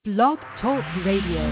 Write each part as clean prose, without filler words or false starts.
Blog Talk Radio.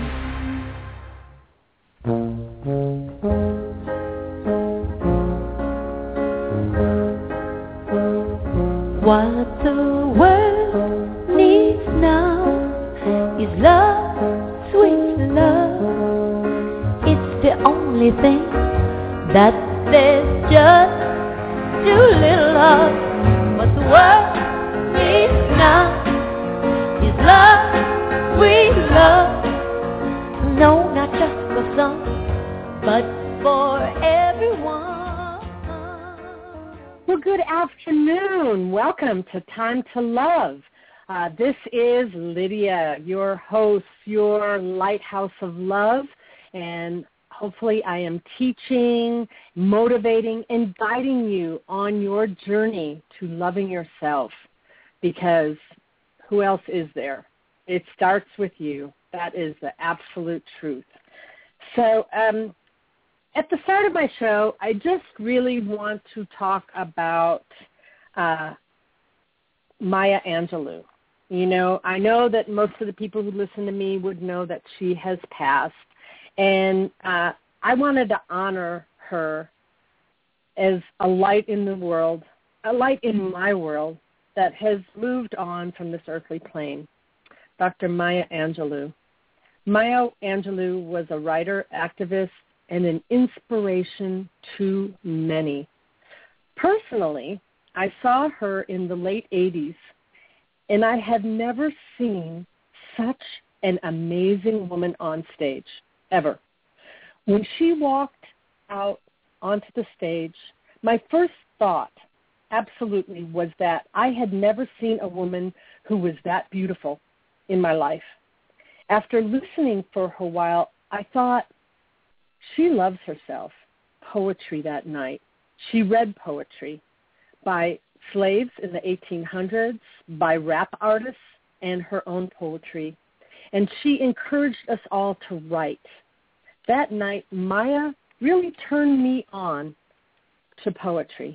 What the world needs now is love, sweet love. It's the only thing that there's just too little of. What the world needs now is love, sweet love. No, not just for some, but for everyone. Well, good afternoon. Welcome to Time to Love. This is Lydia, your host, your lighthouse of love, and hopefully I am teaching, motivating, and guiding you on your journey to loving yourself, because who else is there? It starts with you. That is the absolute truth. So, at the start of my show, I just really want to talk about Maya Angelou. You know, I know that most of the people who listen to me would know that she has passed, and I wanted to honor her as a light in the world, a light in my world that has moved on from this earthly plane, Dr. Maya Angelou. Maya Angelou was a writer, activist, and an inspiration to many. Personally, I saw her in the late 80s, and I had never seen such an amazing woman on stage, ever. When she walked out onto the stage, my first thought absolutely was that I had never seen a woman who was that beautiful in my life. After listening for her while, I thought, she loves herself. Poetry that night. She read poetry by slaves in the 1800s, by rap artists, and her own poetry. And she encouraged us all to write. That night, Maya really turned me on to poetry.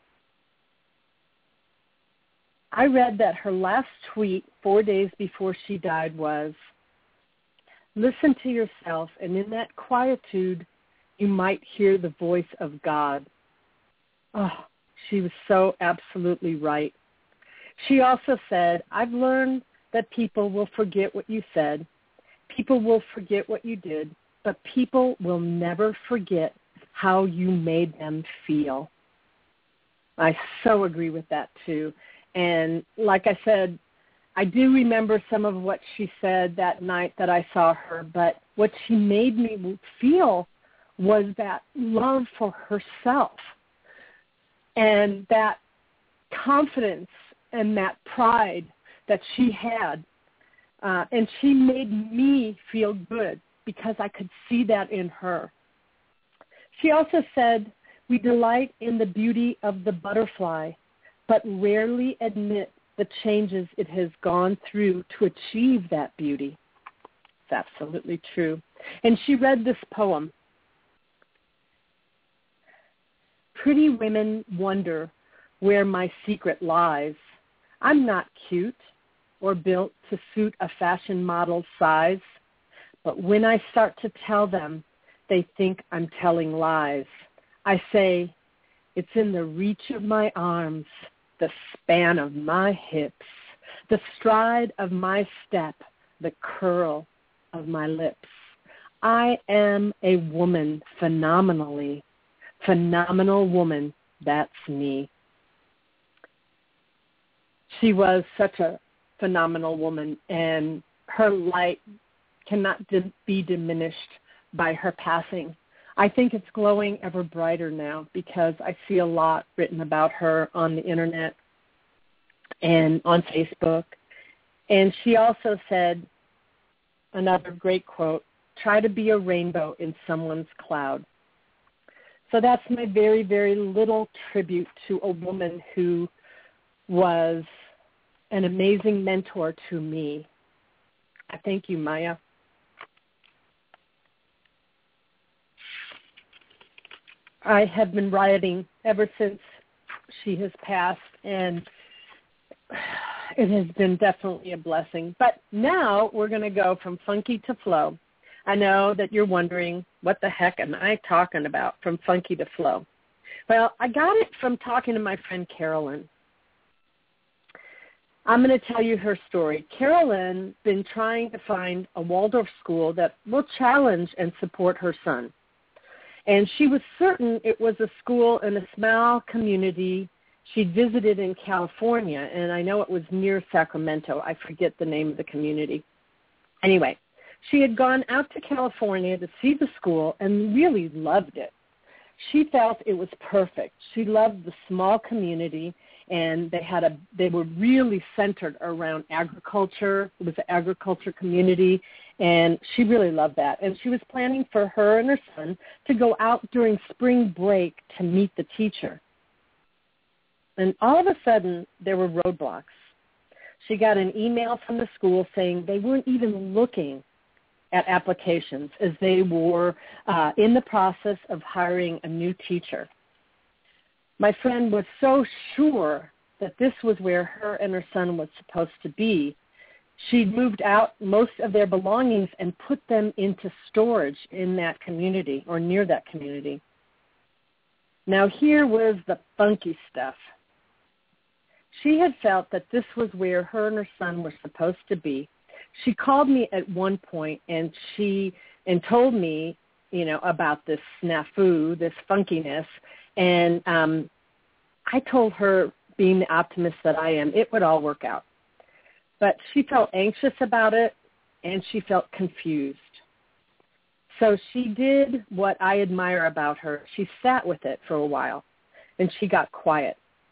I read that her last tweet 4 days before she died was, "Listen to yourself, and in that quietude, you might hear the voice of God." Oh, she was so absolutely right. She also said, "I've learned that people will forget what you said. People will forget what you did, but people will never forget how you made them feel." I so agree with that, too. And like I said, I do remember some of what she said that night that I saw her, but what she made me feel was that love for herself and that confidence and that pride that she had. And she made me feel good because I could see that in her. She also said, "We delight in the beauty of the butterfly, but rarely admit the changes it has gone through to achieve that beauty." It's absolutely true. And she read this poem. "Pretty women wonder where my secret lies. I'm not cute or built to suit a fashion model's size, but when I start to tell them, they think I'm telling lies. I say, it's in the reach of my arms, the span of my hips, the stride of my step, the curl of my lips. I am a woman phenomenally. Phenomenal woman, that's me." She was such a phenomenal woman, and her light cannot be diminished by her passing. I think it's glowing ever brighter now because I see a lot written about her on the internet and on Facebook. And she also said, another great quote, "Try to be a rainbow in someone's cloud." So that's my very, very little tribute to a woman who was an amazing mentor to me. I thank you, Maya. I have been writing ever since she has passed, and it has been definitely a blessing. But now we're going to go from funky to flow. I know that you're wondering, what the heck am I talking about, from funky to flow? Well, I got it from talking to my friend Carolyn. I'm going to tell you her story. Carolyn been trying to find a Waldorf school that will challenge and support her son. And she was certain it was a school in a small community she'd visited in California, and I know it was near Sacramento. I forget the name of the community. Anyway, she had gone out to California to see the school and really loved it. She felt it was perfect. She loved the small community, and they were really centered around agriculture. It was an agriculture community, and she really loved that. And she was planning for her and her son to go out during spring break to meet the teacher. And all of a sudden, there were roadblocks. She got an email from the school saying they weren't even looking at applications as they were in the process of hiring a new teacher. My friend was so sure that this was where her and her son was supposed to be. She'd moved out most of their belongings and put them into storage in that community or near that community. Now here was the funky stuff. She had felt that this was where her and her son were supposed to be. She called me at one point and told me, about this snafu, this funkiness, and I told her, being the optimist that I am, it would all work out. But she felt anxious about it, and she felt confused. So she did what I admire about her. She sat with it for a while, and she got quiet.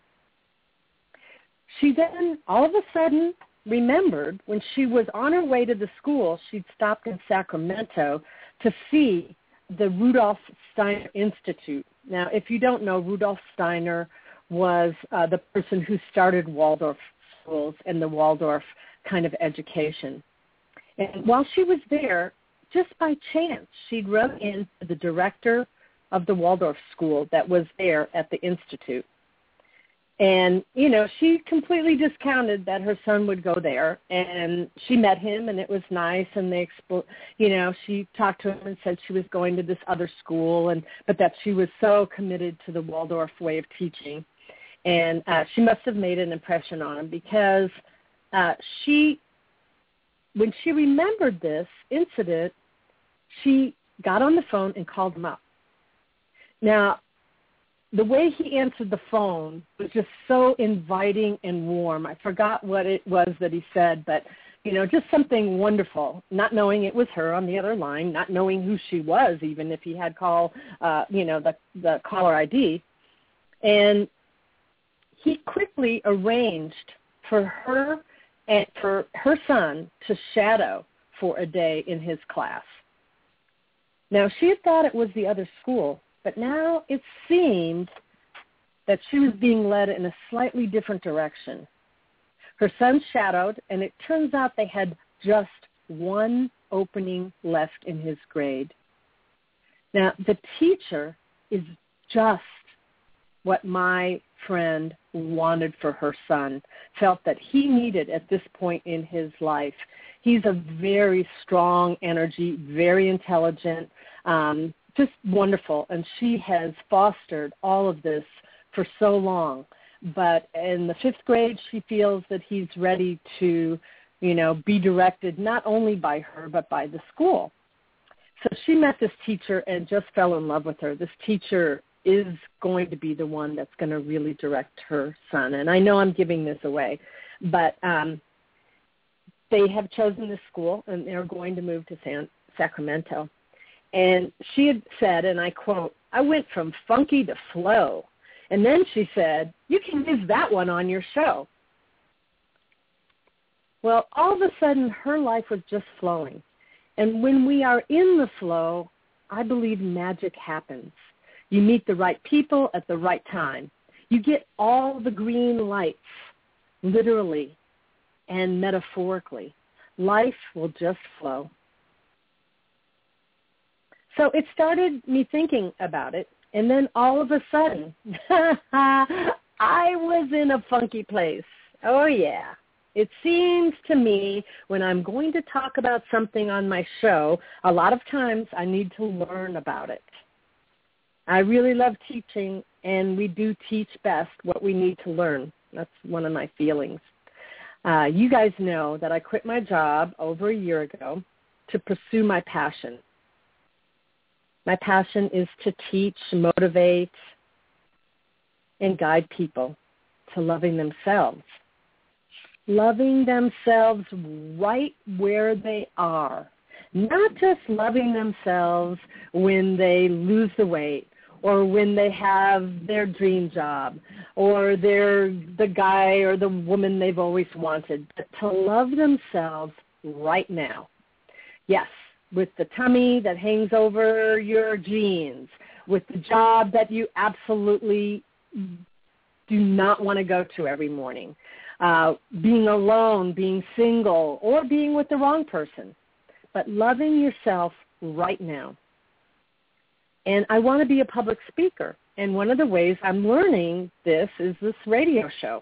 She then, all of a sudden, remembered when she was on her way to the school, she'd stopped in Sacramento to see the Rudolf Steiner Institute. Now, if you don't know, Rudolf Steiner was the person who started Waldorf schools and the Waldorf kind of education. And while she was there, just by chance, she'd run into the director of the Waldorf school that was there at the Institute. And, she completely discounted that her son would go there. And she met him, and it was nice. And she talked to him and said she was going to this other school, but that she was so committed to the Waldorf way of teaching. And she must have made an impression on him because when she remembered this incident, she got on the phone and called him up. Now, the way he answered the phone was just so inviting and warm. I forgot what it was that he said, but, just something wonderful, not knowing it was her on the other line, not knowing who she was, even if he had the caller ID. And he quickly arranged for her and for her son to shadow for a day in his class. Now, she had thought it was the other school, but now it seemed that she was being led in a slightly different direction. Her son shadowed, and it turns out they had just one opening left in his grade. Now, the teacher is just what my friend wanted for her son, felt that he needed at this point in his life. He's a very strong energy, very intelligent, just wonderful. And she has fostered all of this for so long. But in the 5th grade, she feels that he's ready to, be directed not only by her, but by the school. So she met this teacher and just fell in love with her. This teacher is going to be the one that's going to really direct her son. And I know I'm giving this away, but they have chosen this school, and they're going to move to Sacramento. And she had said, and I quote, "I went from funky to flow." And then she said, "You can use that one on your show." Well, all of a sudden, her life was just flowing. And when we are in the flow, I believe magic happens. You meet the right people at the right time. You get all the green lights, literally and metaphorically. Life will just flow. So it started me thinking about it, and then all of a sudden, I was in a funky place. Oh, yeah. It seems to me when I'm going to talk about something on my show, a lot of times I need to learn about it. I really love teaching, and we do teach best what we need to learn. That's one of my feelings. You guys know that I quit my job over a year ago to pursue my passion. My passion is to teach, motivate, and guide people to loving themselves. Loving themselves right where they are. Not just loving themselves when they lose the weight or when they have their dream job or they're the guy or the woman they've always wanted, but to love themselves right now. Yes, with the tummy that hangs over your jeans, with the job that you absolutely do not want to go to every morning, being alone, being single, or being with the wrong person, but loving yourself right now. And I want to be a public speaker, and one of the ways I'm learning this is this radio show.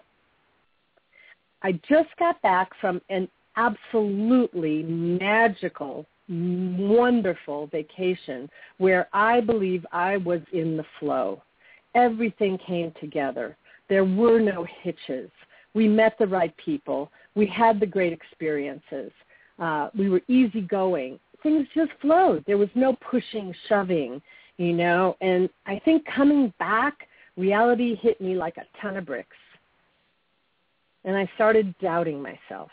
I just got back from an absolutely magical, wonderful vacation where I believe I was in the flow. Everything came together. There were no hitches. We met the right people. We had the great experiences. We were easygoing. Things just flowed. There was no pushing, shoving, you know. And I think coming back, reality hit me like a ton of bricks. And I started doubting myself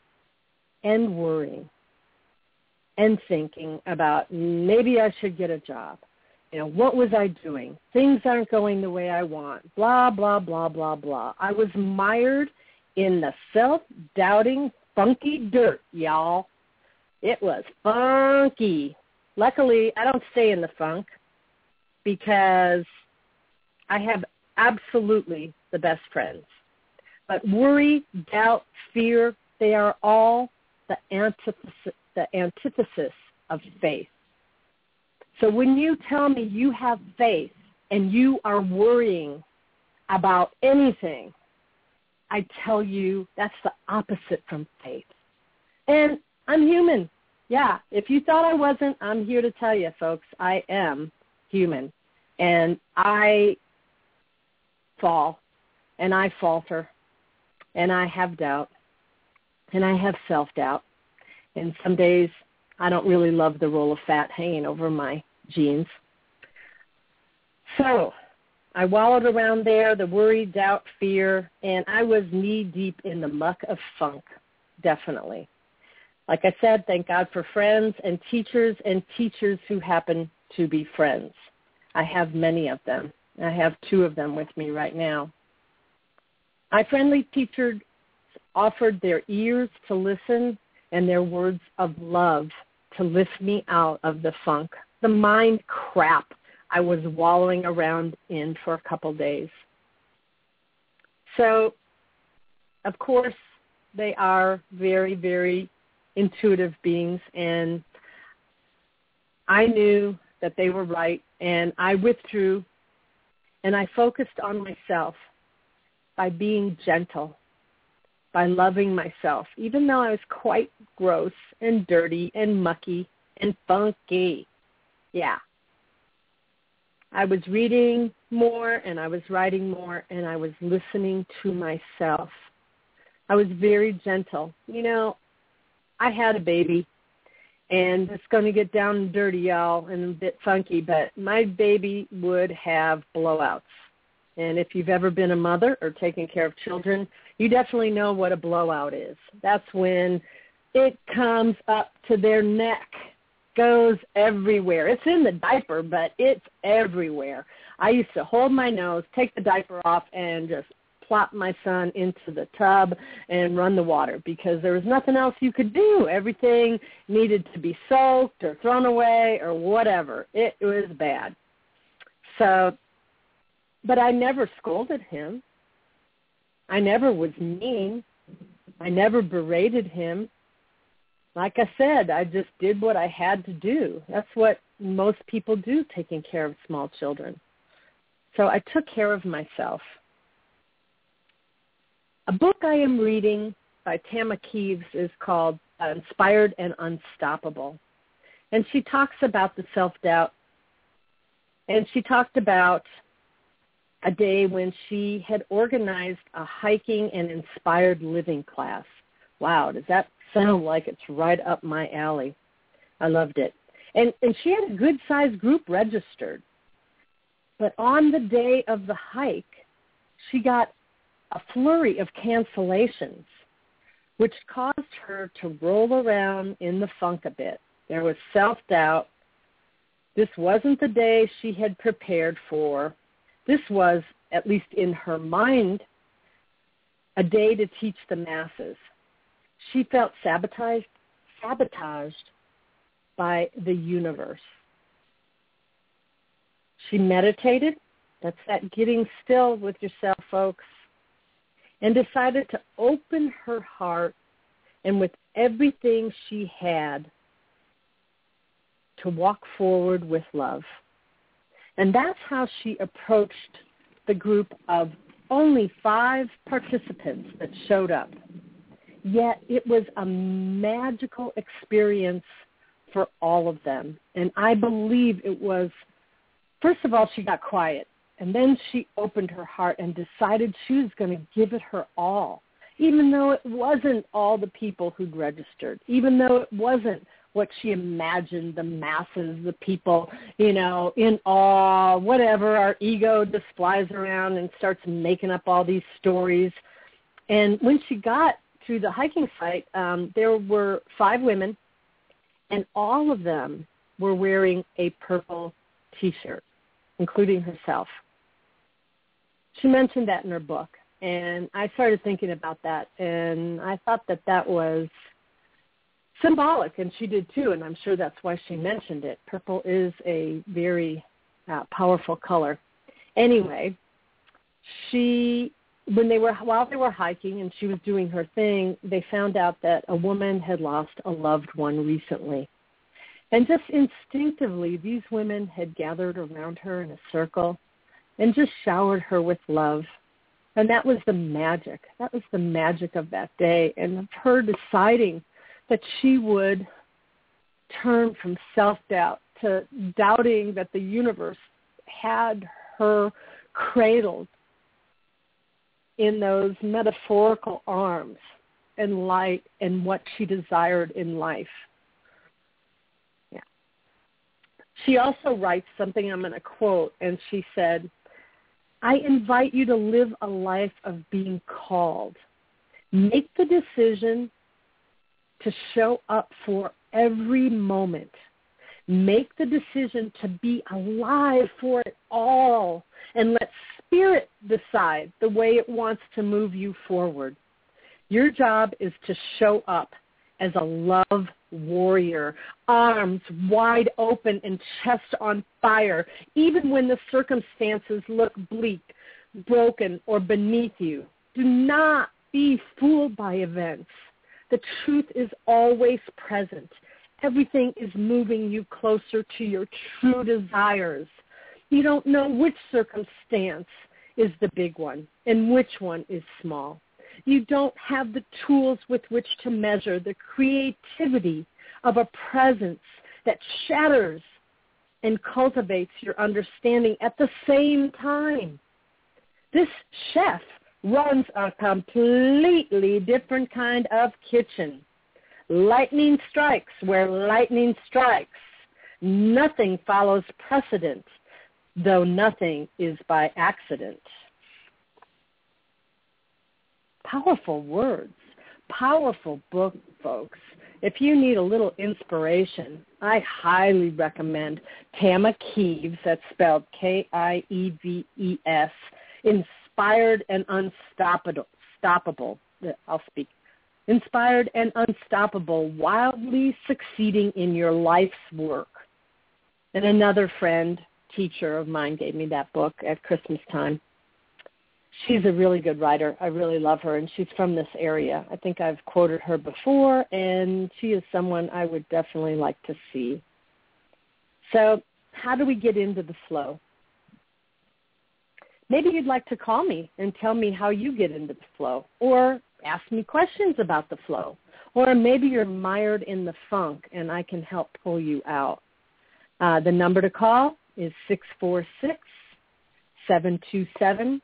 and worrying and thinking about maybe I should get a job. You know, what was I doing? Things aren't going the way I want. Blah, blah, blah, blah, blah. I was mired in the self-doubting, funky dirt, y'all. It was funky. Luckily, I don't stay in the funk because I have absolutely the best friends. But worry, doubt, fear, they are all the antithesis of faith. So when you tell me you have faith and you are worrying about anything, I tell you that's the opposite from faith. And I'm human. Yeah, if you thought I wasn't, I'm here to tell you, folks, I am human. And I fall, and I falter, and I have doubt, and I have self-doubt. And some days I don't really love the roll of fat hanging over my jeans. So I wallowed around there, the worry, doubt, fear, and I was knee-deep in the muck of funk, definitely. Like I said, thank God for friends and teachers who happen to be friends. I have many of them. I have 2 of them with me right now. My friendly teachers offered their ears to listen and their words of love to lift me out of the funk, the mind crap I was wallowing around in for a couple days. So, of course, they are very, very intuitive beings, and I knew that they were right, and I withdrew, and I focused on myself by being gentle, by loving myself, even though I was quite gross and dirty and mucky and funky. Yeah. I was reading more and I was writing more and I was listening to myself. I was very gentle. You know, I had a baby, and it's going to get down and dirty, y'all, and a bit funky, but my baby would have blowouts. And if you've ever been a mother or taken care of children, you definitely know what a blowout is. That's when it comes up to their neck, goes everywhere. It's in the diaper, but it's everywhere. I used to hold my nose, take the diaper off, and just plop my son into the tub and run the water because there was nothing else you could do. Everything needed to be soaked or thrown away or whatever. It was bad. So, but I never scolded him. I never was mean. I never berated him. Like I said, I just did what I had to do. That's what most people do, taking care of small children. So I took care of myself. A book I am reading by Tama Keeves is called Inspired and Unstoppable. And she talks about the self-doubt. And she talked about a day when she had organized a hiking and inspired living class. Wow, does that sound like it's right up my alley? I loved it. And she had a good-sized group registered. But on the day of the hike, she got a flurry of cancellations, which caused her to roll around in the funk a bit. There was self-doubt. This wasn't the day she had prepared for. This was, at least in her mind, a day to teach the masses. She felt sabotaged by the universe. She meditated. That's that getting still with yourself, folks. And decided to open her heart and with everything she had to walk forward with love. And that's how she approached the group of only 5 participants that showed up. Yet it was a magical experience for all of them. And I believe it was, first of all, she got quiet. And then she opened her heart and decided she was going to give it her all, even though it wasn't all the people who'd registered, even though it wasn't what she imagined, the masses, the people, in awe, whatever. Our ego just flies around and starts making up all these stories. And when she got to the hiking site, there were 5 women, and all of them were wearing a purple T-shirt, including herself. She mentioned that in her book, and I started thinking about that, and I thought that was symbolic, and she did too, and I'm sure that's why she mentioned it. Purple is a very powerful color. Anyway, while they were hiking and she was doing her thing, they found out that a woman had lost a loved one recently. And just instinctively, these women had gathered around her in a circle and just showered her with love. And that was the magic. That was the magic of that day, and of her deciding that she would turn from self-doubt to doubting that the universe had her cradled in those metaphorical arms and light and what she desired in life. Yeah. She also writes something I'm going to quote, and she said, "I invite you to live a life of being called. Make the decision to show up for every moment. Make the decision to be alive for it all, and let spirit decide the way it wants to move you forward. Your job is to show up as a love warrior, arms wide open and chest on fire, even when the circumstances look bleak, broken, or beneath you. Do not be fooled by events. The truth is always present. Everything is moving you closer to your true desires. You don't know which circumstance is the big one and which one is small. You don't have the tools with which to measure the creativity of a presence that shatters and cultivates your understanding at the same time. This chef runs a completely different kind of kitchen. Lightning strikes where lightning strikes. Nothing follows precedent, though nothing is by accident." Powerful words, powerful book, folks. If you need a little inspiration, I highly recommend Tama Keeves, that's spelled K-I-E-V-E-S, Inspired and Unstoppable. Inspired and Unstoppable, Wildly Succeeding in Your Life's Work. And another friend, teacher of mine, gave me that book at Christmas time. She's a really good writer. I really love her, and she's from this area. I think I've quoted her before, and she is someone I would definitely like to see. So how do we get into the flow? Maybe you'd like to call me and tell me how you get into the flow, or ask me questions about the flow. Or maybe you're mired in the funk and I can help pull you out. The number to call is 646-727-2914.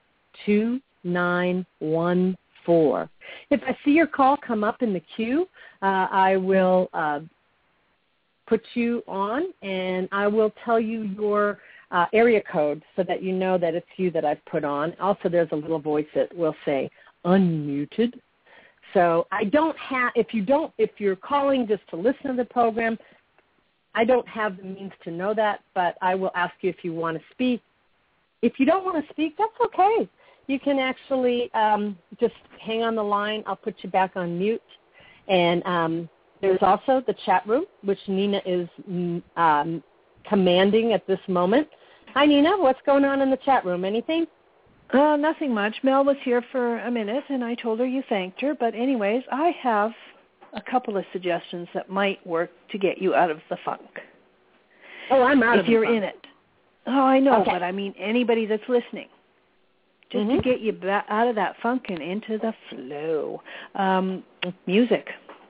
If I see your call come up in the queue, I will put you on, and I will tell you your area code so that you know that it's you that I've put on. Also, there's a little voice that will say unmuted. So I don't have, if you're calling just to listen to the program, I don't have the means to know that, but I will ask you if you want to speak. If you don't want to speak, that's okay. You can actually just hang on the line. I'll put you back on mute. And there's also the chat room, which Nina is commanding at this moment. Hi, Nina. What's going on in the chat room? Anything? Nothing much. Mel was here for a minute, and I told her you thanked her. But anyways, I have a couple of suggestions that might work to get you out of the funk. Oh, I'm out of the funk. If you're in it. Oh, I know, Okay. but I mean anybody that's listening. Just to get you out of that funk and into the flow. Music.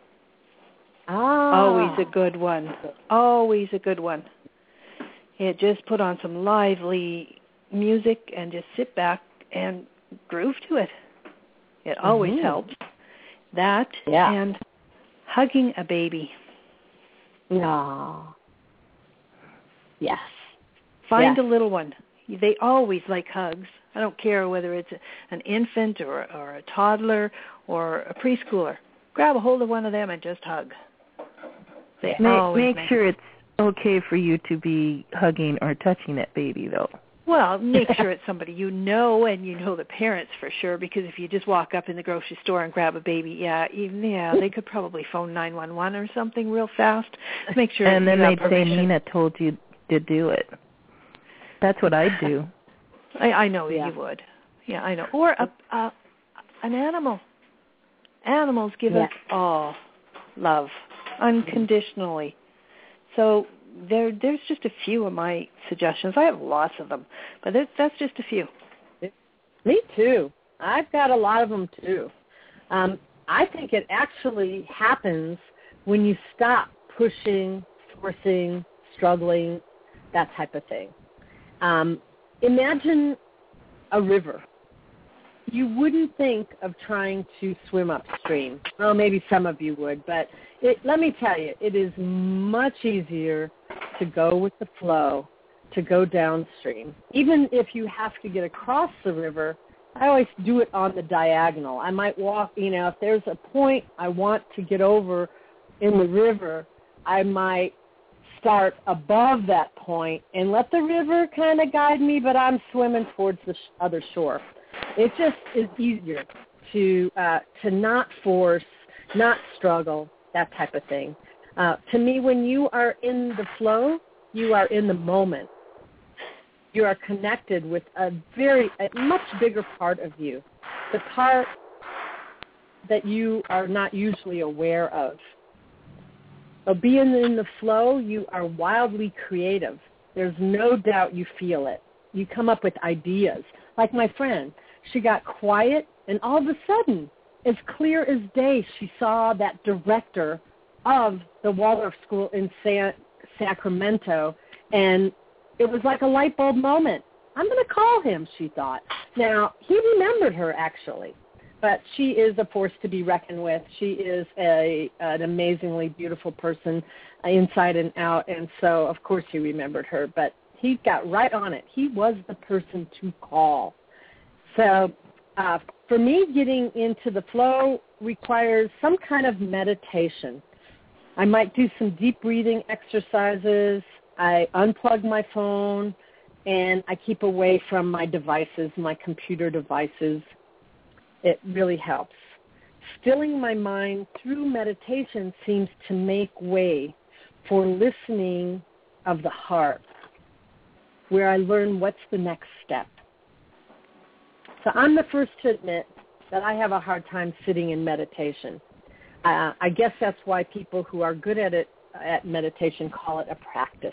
Always a good one. Always a good one. Yeah, just put on some lively music and just sit back and groove to it. It always helps. That and hugging a baby. No. Yes. Find a little one. They always like hugs. I don't care whether it's an infant or a toddler or a preschooler. Grab a hold of one of them and just hug. They make sure it's okay for you to be hugging or touching that baby, though. Well, make sure it's somebody you know, and you know the parents for sure, because if you just walk up in the grocery store and grab a baby, they could probably phone 911 or something real fast. Make sure. And then they'd say, Nina told you to do it. That's what I'd do. I know you would. Yeah, I know. Or an animal. Animals give us all love unconditionally. So there's just a few of my suggestions. I have lots of them, but that's just a few. Me too. I've got a lot of them too. I think it actually happens when you stop pushing, forcing, struggling, that type of thing. Imagine a river. You wouldn't think of trying to swim upstream. Well, maybe some of you would, but let me tell you, it is much easier to go with the flow, to go downstream. Even if you have to get across the river, I always do it on the diagonal. I might walk, if there's a point I want to get over in the river, I might start above that point and let the river kind of guide me, but I'm swimming towards the other shore. It just is easier to not force, not struggle, that type of thing. To me, when you are in the flow, you are in the moment. You are connected with a much bigger part of you, the part that you are not usually aware of. So being in the flow, you are wildly creative. There's no doubt you feel it. You come up with ideas. Like my friend, she got quiet, and all of a sudden, as clear as day, she saw that director of the Waldorf School in Sacramento, and it was like a light bulb moment. I'm going to call him, she thought. Now, he remembered her, actually, but she is a force to be reckoned with. She is an amazingly beautiful person inside and out, and so, of course, he remembered her, but he got right on it. He was the person to call. So for me, getting into the flow requires some kind of meditation. I might do some deep breathing exercises. I unplug my phone, and I keep away from my devices, my computer devices. It really helps. Stilling my mind through meditation seems to make way for listening of the heart, where I learn what's the next step. So I'm the first to admit that I have a hard time sitting in meditation. I guess that's why people who are good at meditation call it a practice.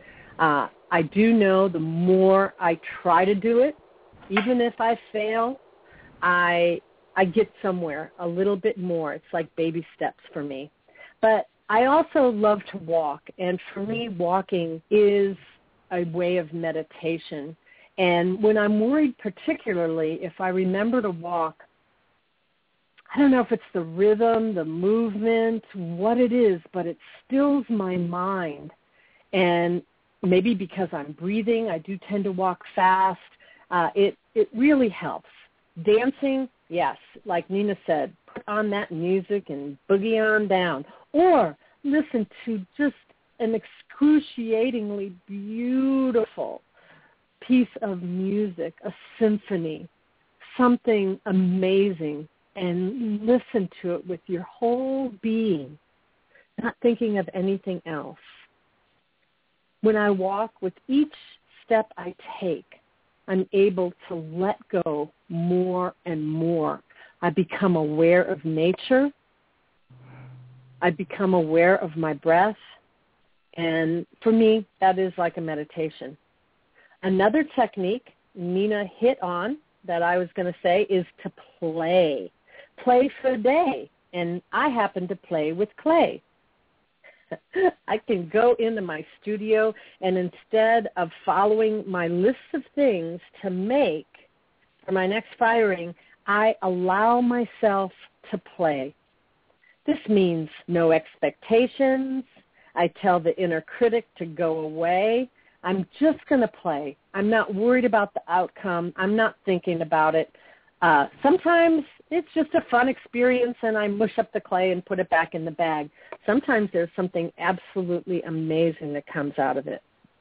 I do know the more I try to do it, even if I fail, I I get somewhere a little bit more. It's like baby steps for me. But I also love to walk, and for me, walking is a way of meditation. And when I'm worried particularly, if I remember to walk, I don't know if it's the rhythm, the movement, what it is, but it stills my mind. And maybe because I'm breathing, I do tend to walk fast. It really helps. Dancing, yes, like Nina said, put on that music and boogie on down. Or listen to just an excruciatingly beautiful piece of music, a symphony, something amazing, and listen to it with your whole being, not thinking of anything else. When I walk, with each step I take, I'm able to let go more and more. I become aware of nature. I become aware of my breath. And for me, that is like a meditation. Another technique Nina hit on that I was going to say is to play. Play for a day. And I happen to play with clay. I can go into my studio, and instead of following my list of things to make for my next firing, I allow myself to play. This means no expectations. I tell the inner critic to go away. I'm just going to play. I'm not worried about the outcome. I'm not thinking about it. Sometimes it's just a fun experience, and I mush up the clay and put it back in the bag. Sometimes there's something absolutely amazing that comes out of it.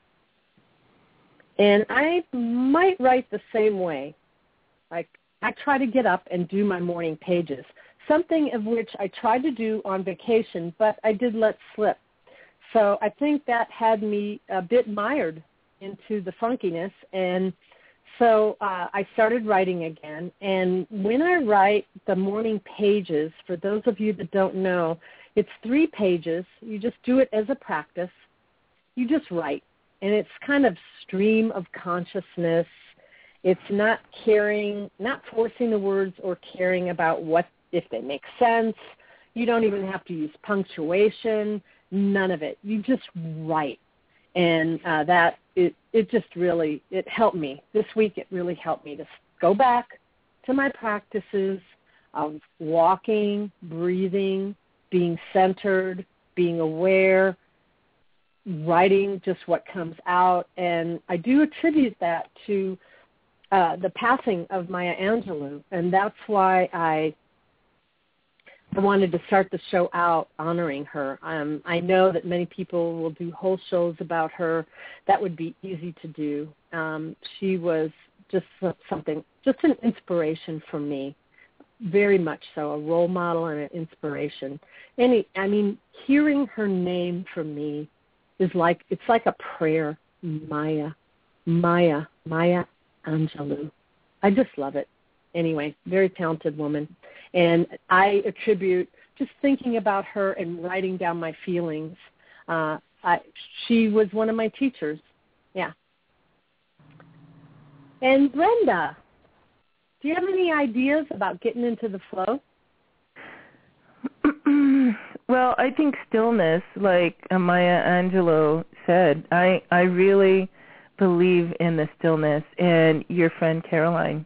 And I might write the same way. Like, I try to get up and do my morning pages, something of which I tried to do on vacation, but I did let slip. So I think that had me a bit mired into the funkiness, and so I started writing again. And when I write the morning pages, for those of you that don't know, it's 3 pages. You just do it as a practice. You just write, and it's kind of stream of consciousness. It's not forcing the words or caring about what if they make sense. You don't even have to use punctuation. None of it. You just write. And it just really, it helped me. This week it really helped me to go back to my practices of walking, breathing, being centered, being aware, writing just what comes out. And I do attribute that to the passing of Maya Angelou, and that's why I wanted to start the show out honoring her. I know that many people will do whole shows about her. That would be easy to do. She was just an inspiration for me, very much so, a role model and an inspiration. Hearing her name for me it's like a prayer. Maya Angelou. I just love it. Anyway, very talented woman. And I attribute just thinking about her and writing down my feelings. She was one of my teachers. Yeah. And Brenda, do you have any ideas about getting into the flow? Well, I think stillness, like Maya Angelou said, I really believe in the stillness. And your friend Caroline,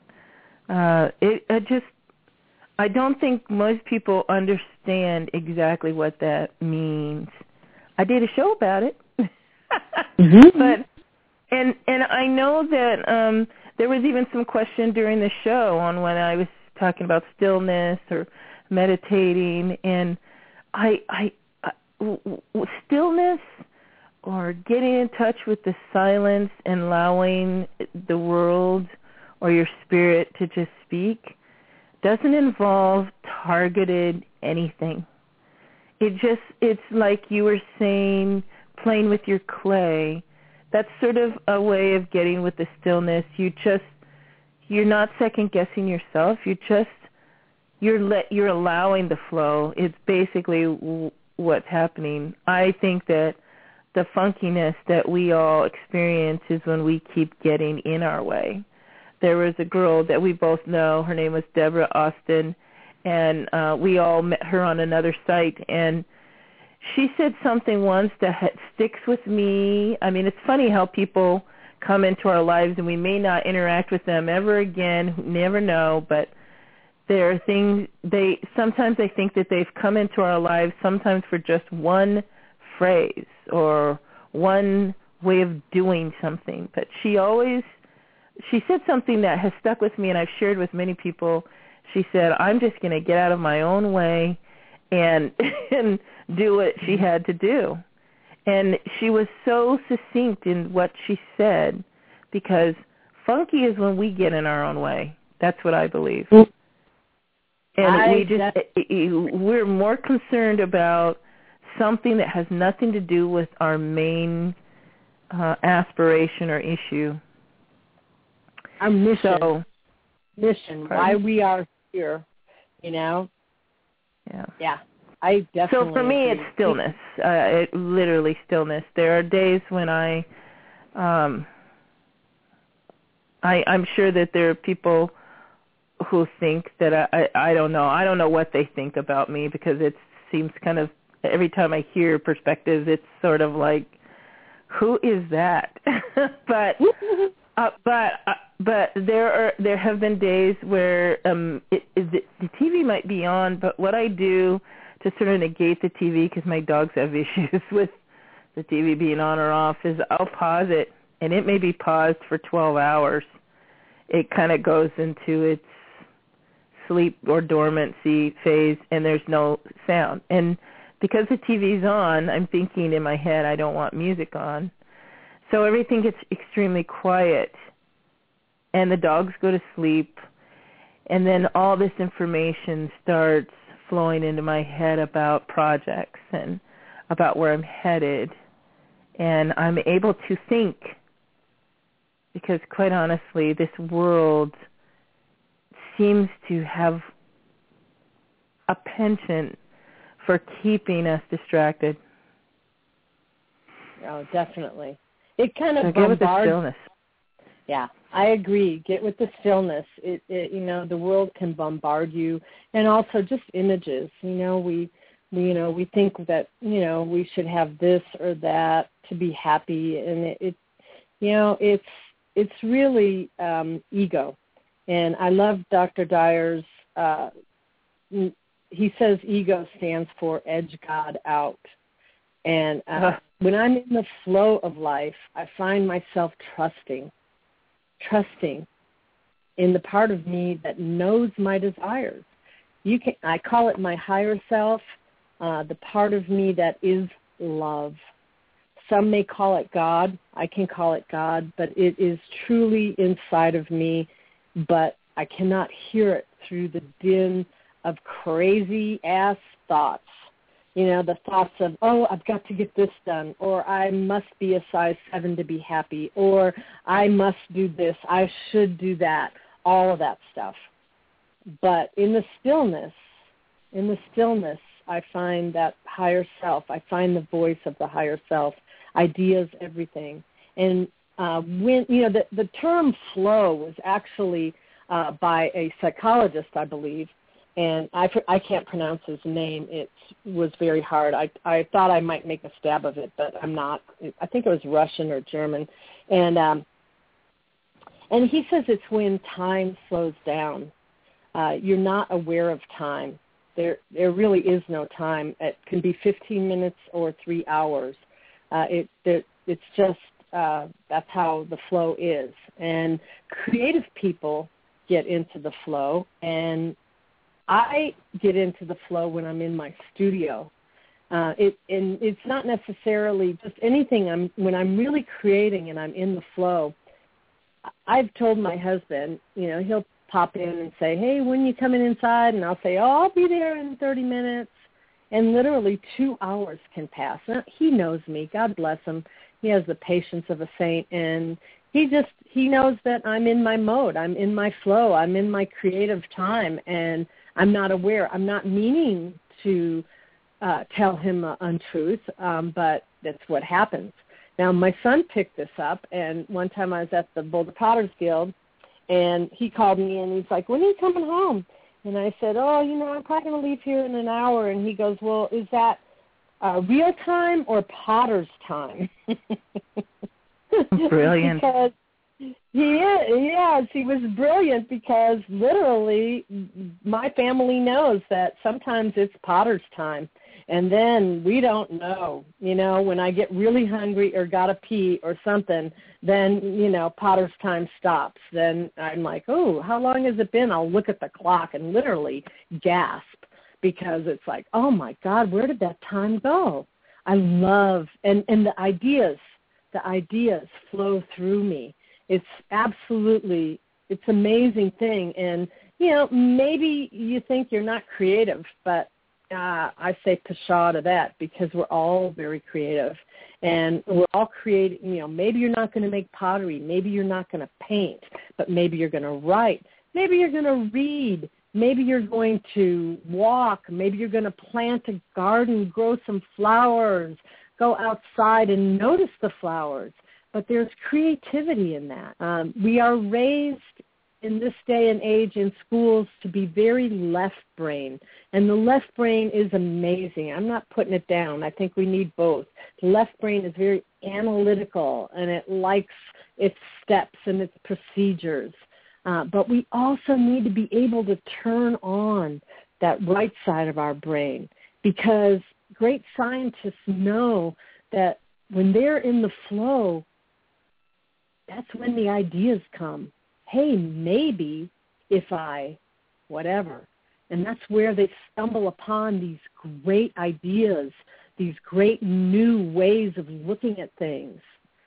I don't think most people understand exactly what that means. I did a show about it, mm-hmm. but I know that there was even some question during the show on when I was talking about stillness or meditating, and stillness or getting in touch with the silence and allowing the world or your spirit to just speak doesn't involve targeted anything. It's like you were saying, playing with your clay. That's sort of a way of getting with the stillness. You're not second guessing yourself. You're allowing the flow. It's basically what's happening. I think that the funkiness that we all experience is when we keep getting in our way. there was a girl that we both know. Her name was Deborah Austin, and we all met her on another site. And she said something once that sticks with me. I mean, it's funny how people come into our lives and we may not interact with them ever again. Never know, but there are things sometimes they think that they've come into our lives sometimes for just one phrase or one way of doing something. But she said something that has stuck with me, and I've shared with many people. She said, I'm just going to get out of my own way and do what she had to do. And she was so succinct in what she said, because funky is when we get in our own way. That's what I believe. And we're more concerned about something that has nothing to do with our main aspiration or issue. Our mission. Pardon? Why we are here, Yeah. Yeah. I definitely So for me, agree. it's stillness. Literally stillness. There are days when I'm sure that there are people who think that I don't know. I don't know what they think about me, because it seems kind of, every time I hear perspectives, it's sort of like, who is that? But there have been days where the TV might be on, but what I do to sort of negate the TV, because my dogs have issues with the TV being on or off, is I'll pause it, and it may be paused for 12 hours. It kind of goes into its sleep or dormancy phase, and there's no sound. And because the TV's on, I'm thinking in my head, I don't want music on. So everything gets extremely quiet, and the dogs go to sleep, and then all this information starts flowing into my head about projects and about where I'm headed, and I'm able to think, because quite honestly, this world seems to have a penchant for keeping us distracted. Oh, definitely. It kind of so get with the stillness. Yeah, I agree. Get with the stillness. The world can bombard you, and also just images. We think that we should have this or that to be happy, and it's really ego. And I love Dr. Dyer's. He says ego stands for edge God out. And when I'm in the flow of life, I find myself trusting in the part of me that knows my desires. I call it my higher self, the part of me that is love. Some may call it God. I can call it God, but it is truly inside of me, but I cannot hear it through the din of crazy-ass thoughts. The thoughts of, I've got to get this done, or I must be a size 7 to be happy, or I must do this, I should do that, all of that stuff. But in the stillness, I find that higher self. I find the voice of the higher self, ideas, everything. And when the term flow was actually by a psychologist, I believe, and I can't pronounce his name. It was very hard. I thought I might make a stab of it, but I'm not. I think it was Russian or German, and he says it's when time slows down. You're not aware of time. There really is no time. It can be 15 minutes or 3 hours. It's just that's how the flow is. And creative people get into the flow, and I get into the flow when I'm in my studio. It's not necessarily just anything. When I'm really creating and I'm in the flow, I've told my husband, he'll pop in and say, hey, when are you coming inside? And I'll say, I'll be there in 30 minutes. And literally 2 hours can pass. Now, he knows me. God bless him. He has the patience of a saint, and he knows that I'm in my mode. I'm in my flow. I'm in my creative time, and I'm not aware. I'm not meaning to tell him an untruth, but that's what happens. Now, my son picked this up, and one time I was at the Boulder Potters Guild, And he called me and he's like, when are you coming home? And I said, I'm probably going to leave here in an hour. And he goes, well, is that real time or Potter's time? Brilliant. Because he was brilliant because literally my family knows that sometimes it's Potter's time. And then we don't know, when I get really hungry or got to pee or something, then, Potter's time stops. Then I'm like, oh, how long has it been? I'll look at the clock and literally gasp because it's like, oh, my God, where did that time go? I love, and the ideas flow through me. It's absolutely, it's an amazing thing. And, maybe you think you're not creative, but I say pshaw to that because we're all very creative and we're all creating, maybe you're not going to make pottery, maybe you're not going to paint, but maybe you're going to write, maybe you're going to read, maybe you're going to walk, maybe you're going to plant a garden, grow some flowers, go outside and notice the flowers. But there's creativity in that. We are raised in this day and age in schools to be very left brain. And the left brain is amazing. I'm not putting it down. I think we need both. The left brain is very analytical, and it likes its steps and its procedures. But we also need to be able to turn on that right side of our brain because great scientists know that when they're in the flow, that's when the ideas come. Hey, maybe if I, whatever. And that's where they stumble upon these great ideas, these great new ways of looking at things.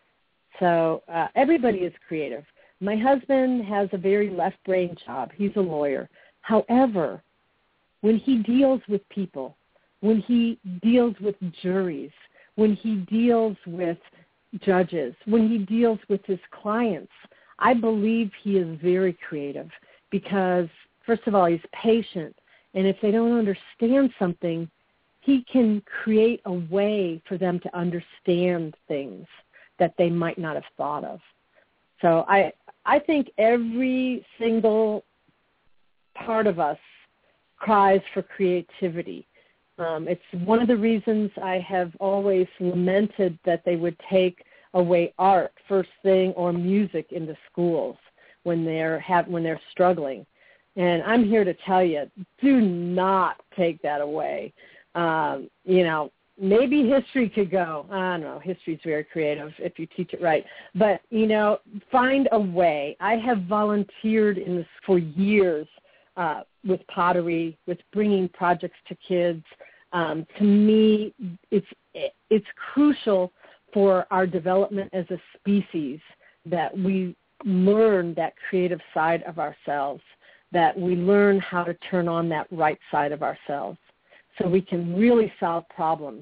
So everybody is creative. My husband has a very left brain job. He's a lawyer. However, when he deals with people, when he deals with juries, when he deals with judges, when he deals with his clients, I believe he is very creative because, first of all, he's patient. And if they don't understand something, he can create a way for them to understand things that they might not have thought of. So I think every single part of us cries for creativity. It's one of the reasons I have always lamented that they would take away art first thing or music into schools when they're struggling. And I'm here to tell you, do not take that away. Maybe history could go. I don't know. History's very creative if you teach it right. But, find a way. I have volunteered in this for years with pottery, with bringing projects to kids. To me, it's crucial for our development as a species that we learn that creative side of ourselves, that we learn how to turn on that right side of ourselves so we can really solve problems.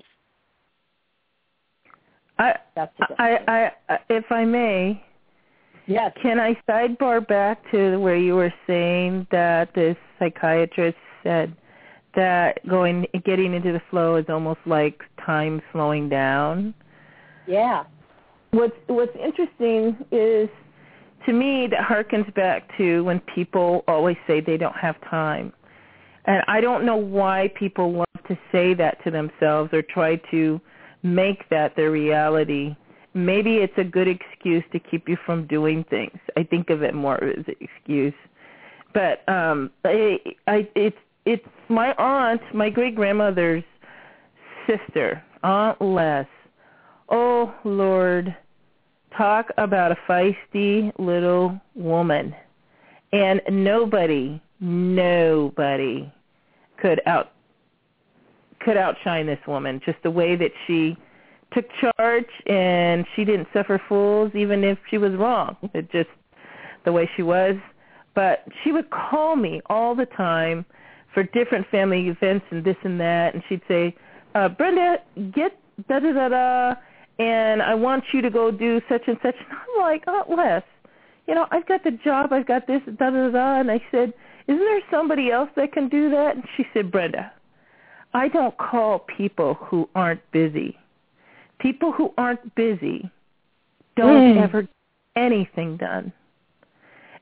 If I may, yes. Can I sidebar back to where you were saying that this psychiatrist said that getting into the flow is almost like time slowing down? Yeah. What's interesting is, to me, that harkens back to when people always say they don't have time. And I don't know why people love to say that to themselves or try to make that their reality. Maybe it's a good excuse to keep you from doing things. I think of it more as an excuse. But it's my aunt, my great-grandmother's sister, Aunt Les. Oh, Lord, talk about a feisty little woman. And nobody could outshine this woman, just the way that she took charge, and she didn't suffer fools even if she was wrong. It just the way she was. But she would call me all the time for different family events and this and that, and she'd say, Brenda, get da-da-da-da, and I want you to go do such and such. And I'm like, Aunt Les, I've got the job, I've got this, da-da-da-da. And I said, isn't there somebody else that can do that? And she said, Brenda, I don't call people who aren't busy. People who aren't busy don't ever get anything done.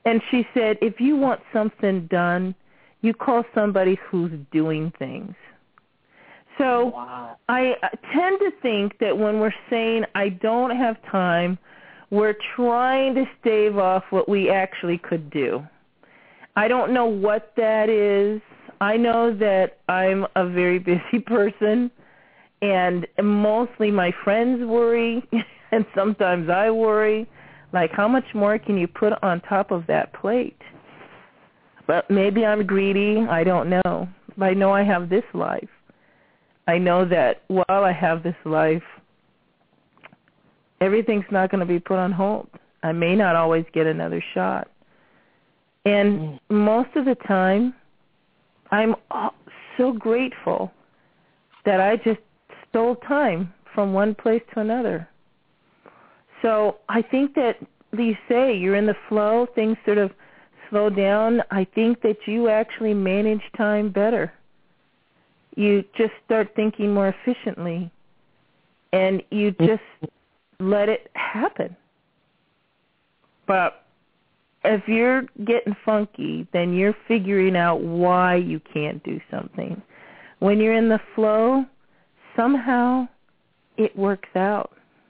And she said, if you want something done, you call somebody who's doing things. So wow. I tend to think that when we're saying, I don't have time, we're trying to stave off what we actually could do. I don't know what that is. I know that I'm a very busy person, and mostly my friends worry, and sometimes I worry. Like, how much more can you put on top of that plate? But maybe I'm greedy. I don't know. But I know I have this life. I know that while I have this life, everything's not going to be put on hold. I may not always get another shot. And most of the time, I'm so grateful that I just stole time from one place to another. So I think that you say you're in the flow, things sort of slow down. I think that you actually manage time better. You just start thinking more efficiently, and you just let it happen. But if you're getting funky, then you're figuring out why you can't do something. When you're in the flow, somehow it works out.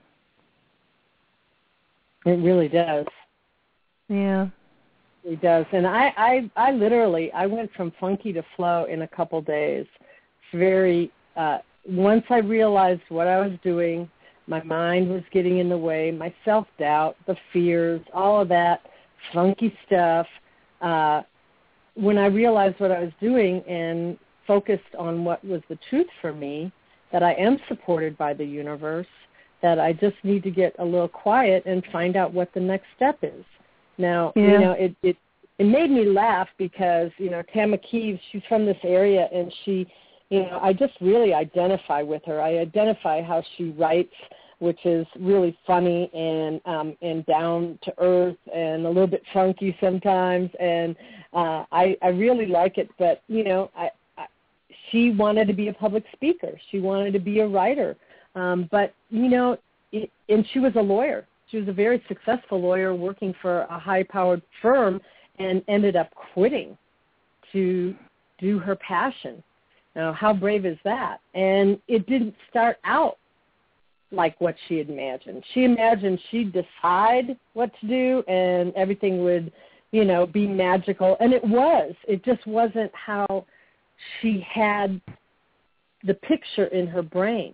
It really does. Yeah. It does. And I literally, I went from funky to flow in a couple days. It's once I realized what I was doing, my mind was getting in the way, my self-doubt, the fears, all of that funky stuff. When I realized what I was doing and focused on what was the truth for me, that I am supported by the universe, that I just need to get a little quiet and find out what the next step is. Now, it made me laugh because, Tama Kieves, she's from this area, and she, I just really identify with her. I identify how she writes, which is really funny and down to earth and a little bit funky sometimes, and I really like it. But she wanted to be a public speaker. She wanted to be a writer, but and she was a lawyer. She was a very successful lawyer working for a high-powered firm, and ended up quitting to do her passion. Now, how brave is that? And it didn't start out like what she had imagined. She imagined she'd decide what to do and everything would, be magical. And it was. It just wasn't how she had the picture in her brain.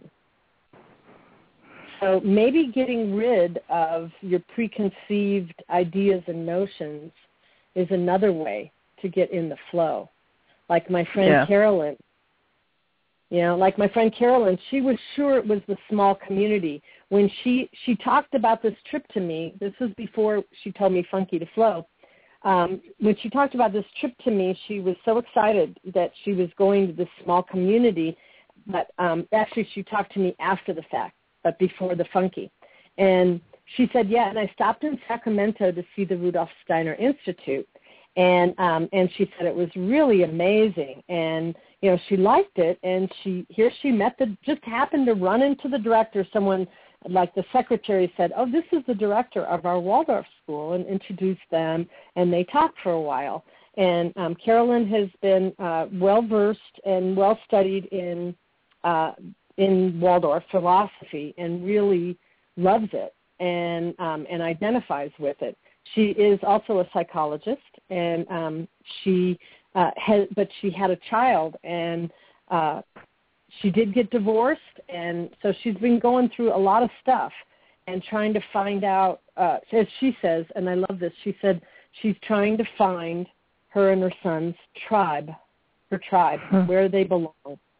So maybe getting rid of your preconceived ideas and notions is another way to get in the flow. Like my friend Carolyn. Like my friend Carolyn, she was sure it was the small community. When she talked about this trip to me, this was before she told me funky to flow. When she talked about this trip to me, she was so excited that she was going to this small community. But actually, she talked to me after the fact, but before the funky. And she said, and I stopped in Sacramento to see the Rudolf Steiner Institute. And she said it was really amazing. And, she liked it. And she just happened to run into the director. Someone, like the secretary, said, oh, this is the director of our Waldorf school, and introduced them. And they talked for a while. And Carolyn has been well-versed and well-studied in Waldorf philosophy and really loves it and identifies with it. She is also a psychologist, and she had a child, and she did get divorced, and so she's been going through a lot of stuff and trying to find out, as she says, and I love this, she said she's trying to find her and her son's tribe, where they belong.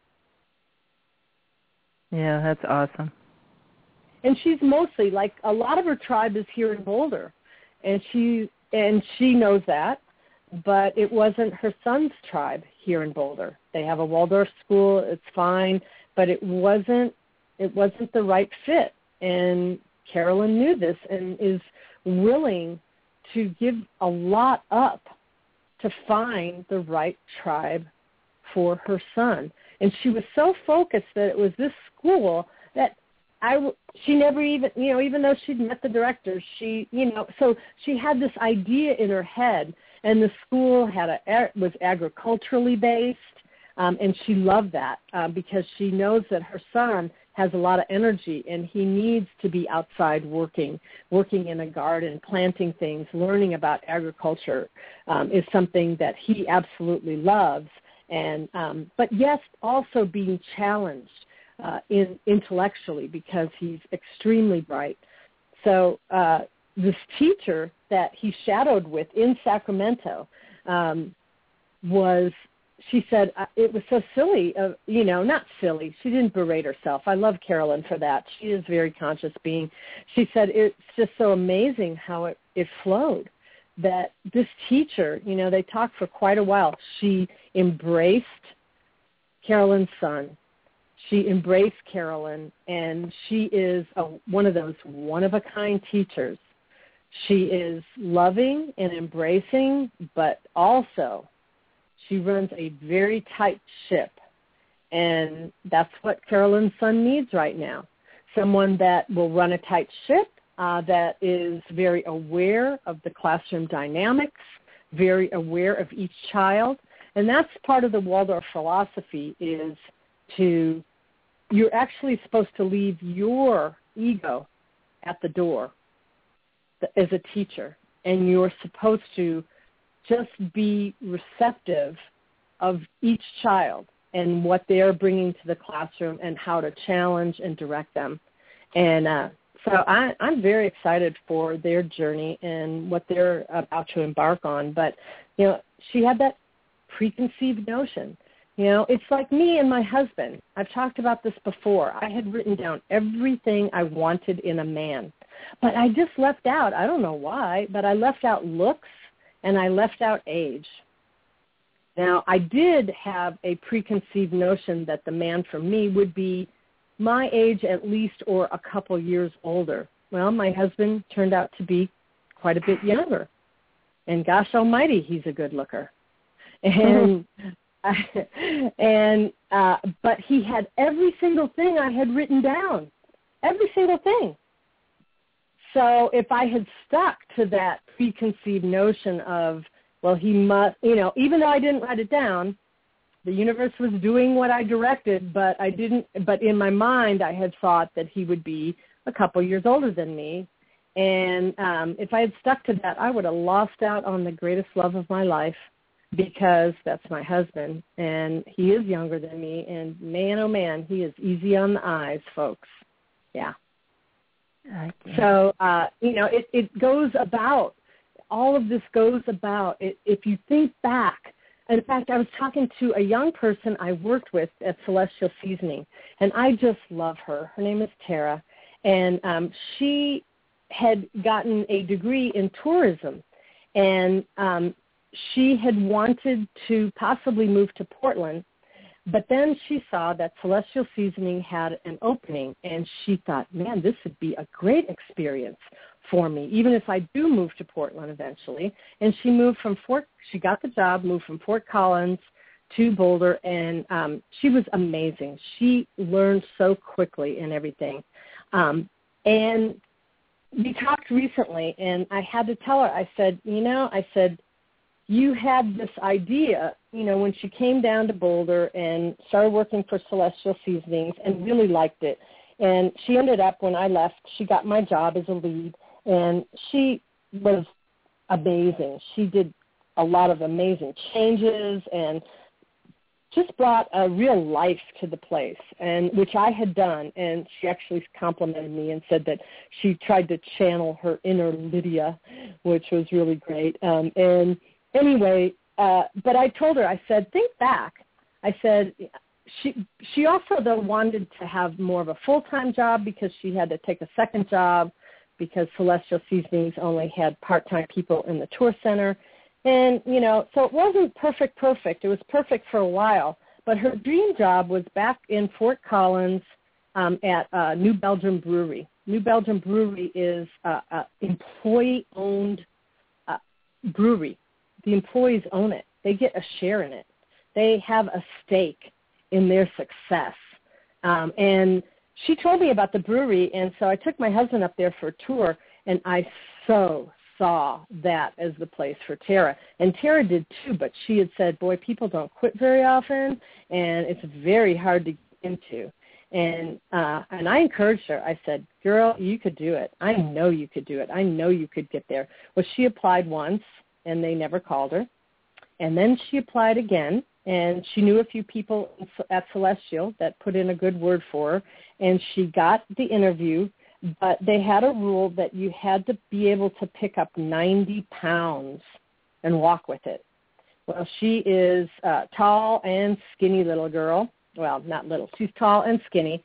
Yeah, that's awesome. And she's mostly, like, a lot of her tribe is here in Boulder, and she knows that, but it wasn't her son's tribe here in Boulder. They have a Waldorf school, it's fine, but it wasn't the right fit. And Carolyn knew this and is willing to give a lot up to find the right tribe for her son. And she was so focused that it was this school that she never even, even though she'd met the director, so she had this idea in her head, and the school was agriculturally based, and she loved that because she knows that her son has a lot of energy, and he needs to be outside working in a garden, planting things, learning about agriculture is something that he absolutely loves, and but yes, also being challenged intellectually because he's extremely bright. So this teacher that he shadowed with in Sacramento she said it was so silly, not silly. She didn't berate herself. I love Carolyn for that. She is a very conscious being. She said it's just so amazing how it flowed, that this teacher, they talked for quite a while. She embraced Carolyn's son. She embraced Carolyn, and she is one of those one-of-a-kind teachers. She is loving and embracing, but also she runs a very tight ship, and that's what Carolyn's son needs right now, someone that will run a tight ship, that is very aware of the classroom dynamics, very aware of each child, and that's part of the Waldorf philosophy is you're actually supposed to leave your ego at the door as a teacher, and you're supposed to just be receptive of each child and what they're bringing to the classroom and how to challenge and direct them. And so I'm very excited for their journey and what they're about to embark on. But, she had that preconceived notion. It's like me and my husband. I've talked about this before. I had written down everything I wanted in a man. But I just left out, I don't know why, but I left out looks and I left out age. Now, I did have a preconceived notion that the man for me would be my age at least or a couple years older. Well, my husband turned out to be quite a bit younger. And gosh almighty, he's a good looker. And but he had every single thing I had written down, every single thing. So if I had stuck to that preconceived notion of, well, he must, even though I didn't write it down, the universe was doing what I directed, but in my mind I had thought that he would be a couple years older than me. And if I had stuck to that, I would have lost out on the greatest love of my life, because that's my husband, and he is younger than me, and man, oh man, he is easy on the eyes, folks. Yeah. So, it goes about, all of this goes about, if you think back. In fact, I was talking to a young person I worked with at Celestial Seasoning, and I just love her. Her name is Tara, and she had gotten a degree in tourism, and she had wanted to possibly move to Portland, but then she saw that Celestial Seasoning had an opening, and she thought, man, this would be a great experience for me, even if I do move to Portland eventually. And she got the job, moved from Fort Collins to Boulder, and she was amazing. She learned so quickly and everything. And we talked recently, and I had to tell her, I said, you had this idea, when she came down to Boulder and started working for Celestial Seasonings and really liked it. And she ended up, when I left, she got my job as a lead, and she was amazing. She did a lot of amazing changes and just brought a real life to the place, and which I had done. And she actually complimented me and said that she tried to channel her inner Lydia, which was really great. And anyway, but I told her, I said, think back. I said, she also, though, wanted to have more of a full-time job because she had to take a second job because Celestial Seasonings only had part-time people in the tour center. And, so it wasn't perfect. It was perfect for a while. But her dream job was back in Fort Collins at New Belgium Brewery. New Belgium Brewery is an employee-owned brewery. The employees own it. They get a share in it. They have a stake in their success. And she told me about the brewery, and so I took my husband up there for a tour, and I saw that as the place for Tara. And Tara did too, but she had said, boy, people don't quit very often, and it's very hard to get into. And I encouraged her. I said, girl, you could do it. I know you could do it. I know you could get there. Well, she applied once, and they never called her. And then she applied again, and she knew a few people at Celestial that put in a good word for her, and she got the interview, but they had a rule that you had to be able to pick up 90 pounds and walk with it. Well, she is a tall and skinny little girl. Well, not little. She's tall and skinny,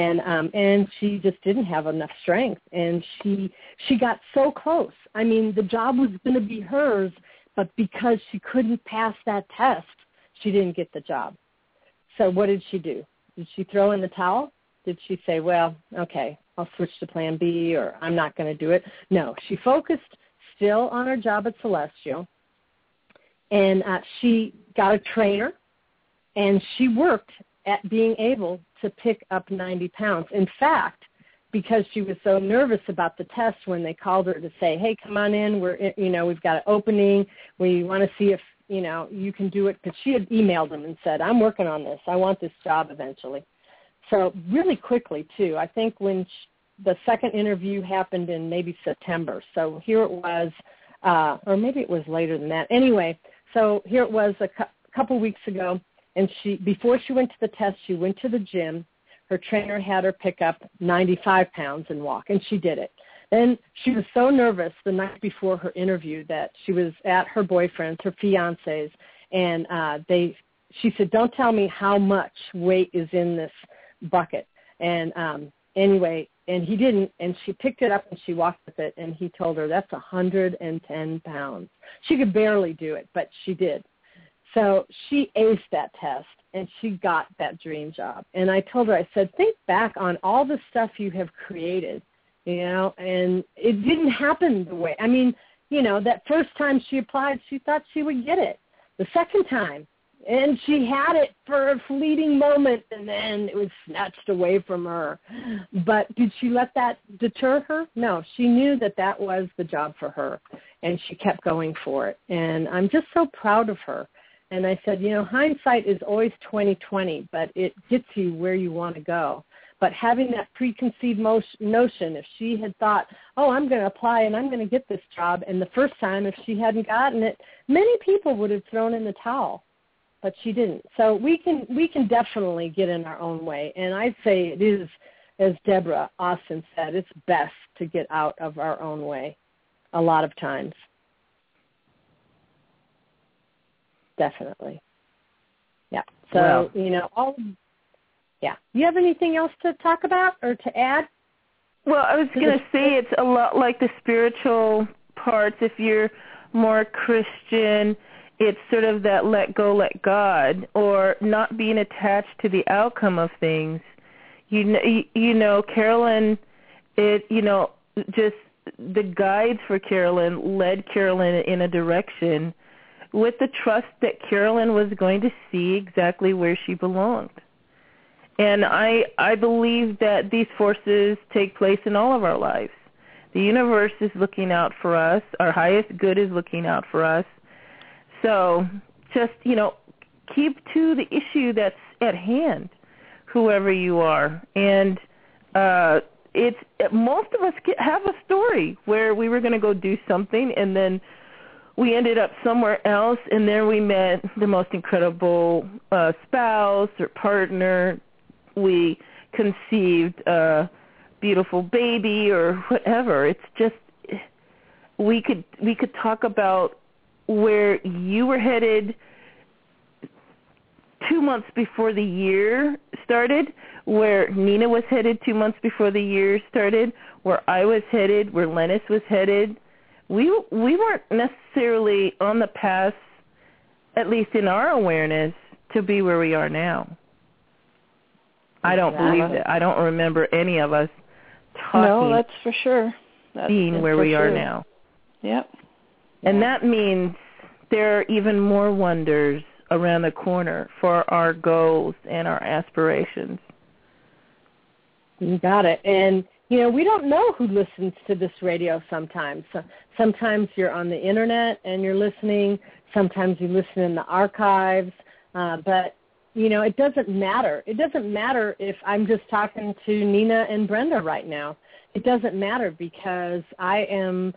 and she just didn't have enough strength, and she got so close. I mean, the job was going to be hers, but because she couldn't pass that test, she didn't get the job. So what did she do? Did she throw in the towel? Did she say, well, okay, I'll switch to plan B, or I'm not going to do it? No, she focused still on her job at Celestial, and she got a trainer, and she worked at being able to pick up 90 pounds. In fact, because she was so nervous about the test, when they called her to say, hey, come on in, we've got an opening, we want to see if, you can do it, because she had emailed them and said, I'm working on this, I want this job eventually. So really quickly, too, I think when the second interview happened in maybe September, so here it was, or maybe it was later than that. Anyway, so here it was a couple weeks ago, and before she went to the test, she went to the gym. Her trainer had her pick up 95 pounds and walk, and she did it. Then she was so nervous the night before her interview that she was at her boyfriend's, her fiance's, and she said, don't tell me how much weight is in this bucket. And anyway, and he didn't, and she picked it up and she walked with it, and he told her that's 110 pounds. She could barely do it, but she did. So she aced that test, and she got that dream job. And I told her, I said, think back on all the stuff you have created, and it didn't happen the way. I mean, that first time she applied, she thought she would get it. The second time, and she had it for a fleeting moment, and then it was snatched away from her. But did she let that deter her? No, she knew that was the job for her, and she kept going for it. And I'm just so proud of her. And I said, hindsight is always 20/20, but it gets you where you want to go. But having that preconceived notion, if she had thought, oh, I'm going to apply and I'm going to get this job, and the first time, if she hadn't gotten it, many people would have thrown in the towel, but she didn't. So we can definitely get in our own way. And I'd say it is, as Deborah Austin said, it's best to get out of our own way a lot of times. Definitely. Yeah. So, yeah. You have anything else to talk about or to add? Well, I was going to say it's a lot like the spiritual parts. If you're more Christian, it's sort of that let go, let God, or not being attached to the outcome of things. Carolyn, just the guides for Carolyn led Carolyn in a direction with the trust that Carolyn was going to see exactly where she belonged. And I believe that these forces take place in all of our lives. The universe is looking out for us. Our highest good is looking out for us. So just, keep to the issue that's at hand, whoever you are. And most of us have a story where we were going to go do something, and then we ended up somewhere else, and there we met the most incredible spouse or partner. We conceived a beautiful baby or whatever. It's just we could talk about where you were headed 2 months before the year started, where Nina was headed 2 months before the year started, where I was headed, where Lennis was headed. We weren't necessarily on the path, at least in our awareness, to be where we are now. I don't believe that. I don't remember any of us talking. No, that's for sure. Being where we are now. Yep. And that means there are even more wonders around the corner for our goals and our aspirations. You got it. And, we don't know who listens to this radio sometimes. So sometimes you're on the Internet and you're listening. Sometimes you listen in the archives. But, it doesn't matter. It doesn't matter if I'm just talking to Nina and Brenda right now. It doesn't matter because I am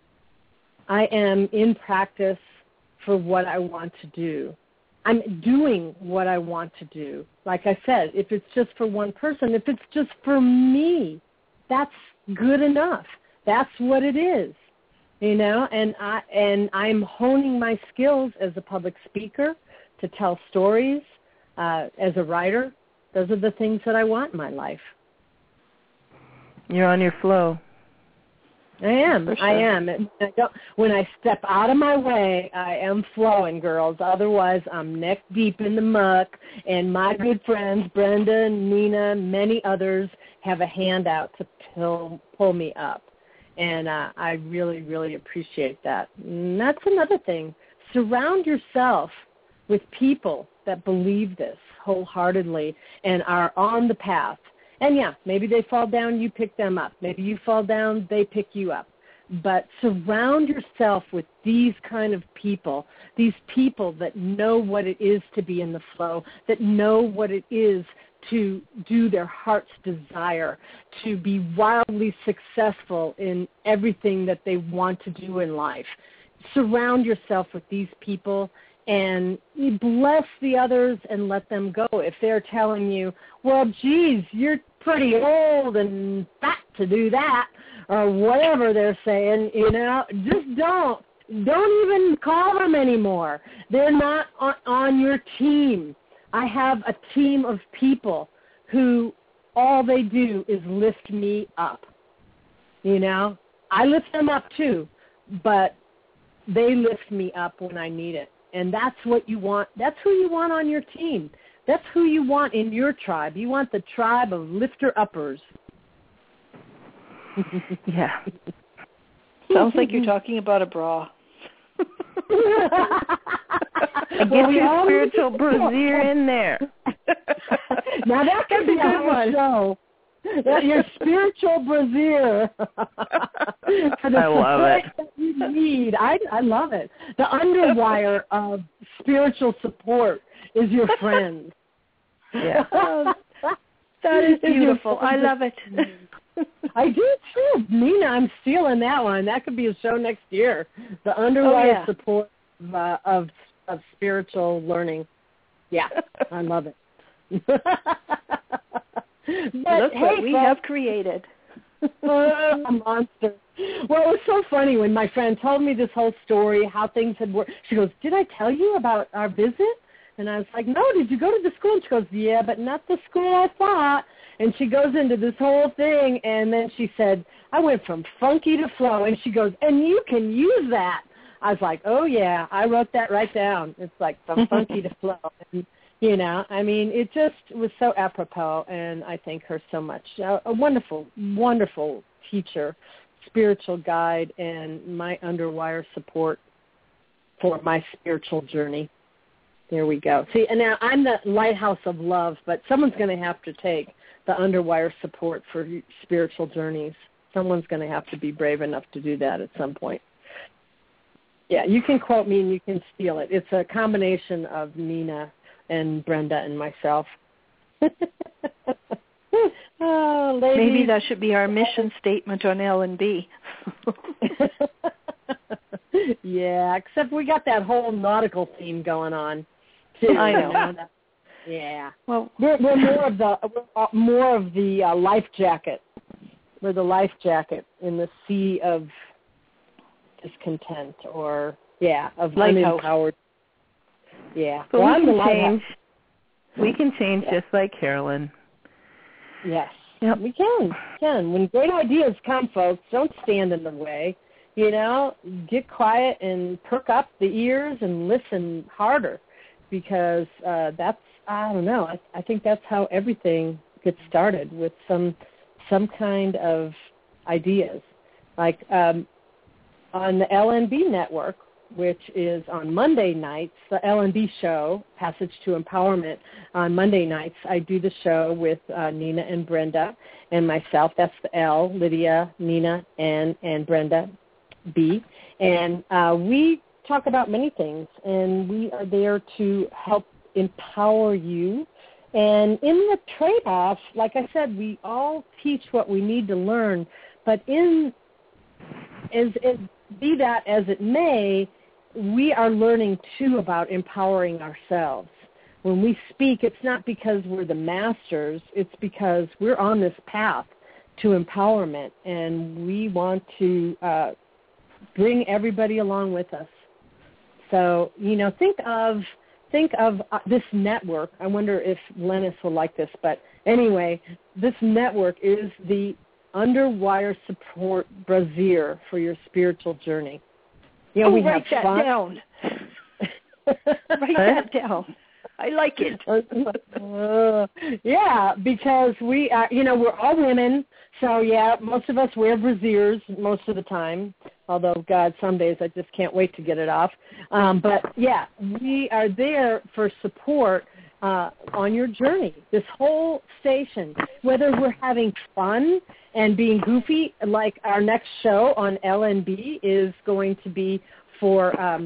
in practice for what I want to do. I'm doing what I want to do. Like I said, if it's just for one person, if it's just for me, that's good enough. That's what it is, and I'm honing my skills as a public speaker to tell stories, as a writer. Those are the things that I want in my life. You're on your flow. I am. Sure. I am. When I step out of my way, I am flowing, girls. Otherwise, I'm neck deep in the muck. And my good friends, Brenda, Nina, many others, have a hand out to pull me up. And I really, really appreciate that. And that's another thing. Surround yourself with people that believe this wholeheartedly and are on the path. And, yeah, maybe they fall down, you pick them up. Maybe you fall down, they pick you up. But surround yourself with these kind of people, these people that know what it is to be in the flow, that know what it is to do their heart's desire, to be wildly successful in everything that they want to do in life. Surround yourself with these people and bless the others and let them go. If they're telling you, well, geez, you're pretty old and fat to do that, or whatever they're saying, just don't even call them anymore. They're not on your team. I have a team of people who all they do is lift me up. I lift them up too, but they lift me up when I need it. And that's what you want. That's who you want on your team. That's who you want in your tribe. You want the tribe of lifter-uppers. Yeah. Sounds like you're talking about a bra. Get your spiritual brassiere in there. Now that could be a good show. Your spiritual brassiere. I love it. That you need. I love it. The underwire of spiritual support is your friend. Yeah. That is beautiful. I love it. I do too. Nina, I'm stealing that one. That could be a show next year. The underwire support of spiritual learning. Yeah, I love it. Look what we have created. A monster. Well, it was so funny when my friend told me this whole story, how things had worked. She goes, did I tell you about our visit? And I was like, no, did you go to the school? And she goes, yeah, but not the school I thought. And she goes into this whole thing, and then she said, I went from funky to flow. And she goes, and you can use that. I was like, oh, yeah, I wrote that right down. It's like from funky to flow. And, it just was so apropos, and I thank her so much. A wonderful, wonderful teacher, spiritual guide, and my underwire support for my spiritual journey. There we go. See, and now I'm the lighthouse of love, but someone's going to have to take the underwire support for spiritual journeys. Someone's going to have to be brave enough to do that at some point. Yeah, you can quote me and you can steal it. It's a combination of Nina and Brenda and myself. Oh, ladies. Maybe that should be our mission statement on L&B. Yeah, except we got that whole nautical theme going on, too. I know. Yeah. Well, we're more of the life jacket. We're the life jacket in the sea of discontent, or of unempowered. Yeah. But we can change just like Carolyn. Yes. Yep. We can. When great ideas come, folks, don't stand in the way. Get quiet and perk up the ears and listen harder, because that's, I don't know, I think that's how everything gets started, with some kind of ideas. Like on the LNB network, which is on Monday nights, the L&D show, Passage to Empowerment. On Monday nights, I do the show with Nina and Brenda and myself. That's the L, Lydia, Nina, and Brenda, B. And we talk about many things, and we are there to help empower you. And in the trade-off, like I said, we all teach what we need to learn, but be that as it may, we are learning, too, about empowering ourselves. When we speak, it's not because we're the masters. It's because we're on this path to empowerment, and we want to bring everybody along with us. So, think of this network. I wonder if Lennis will like this, but anyway, this network is the Underwire Support Brazier for your spiritual journey. We write have that fun. Down. Write that down. I like it. Yeah, because we are, we're all women, so yeah, most of us wear braziers most of the time, although, God, some days I just can't wait to get it off. But, yeah, we are there for support on your journey, this whole station, whether we're having fun and being goofy, like our next show on LNB is going to be for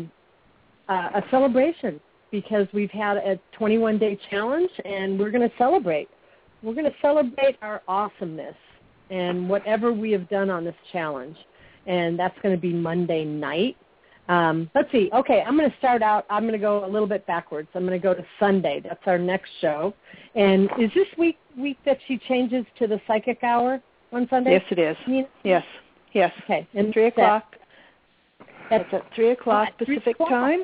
a celebration, because we've had a 21-day challenge, and we're going to celebrate. We're going to celebrate our awesomeness and whatever we have done on this challenge, and that's going to be Monday night. Let's see. Okay, I'm going to start out. I'm going to go a little bit backwards. I'm going to go to Sunday. That's our next show. And is this week that she changes to the psychic hour on Sunday? Yes, it is. Yes. Okay. And 3 o'clock. That's at 3 o'clock Pacific time.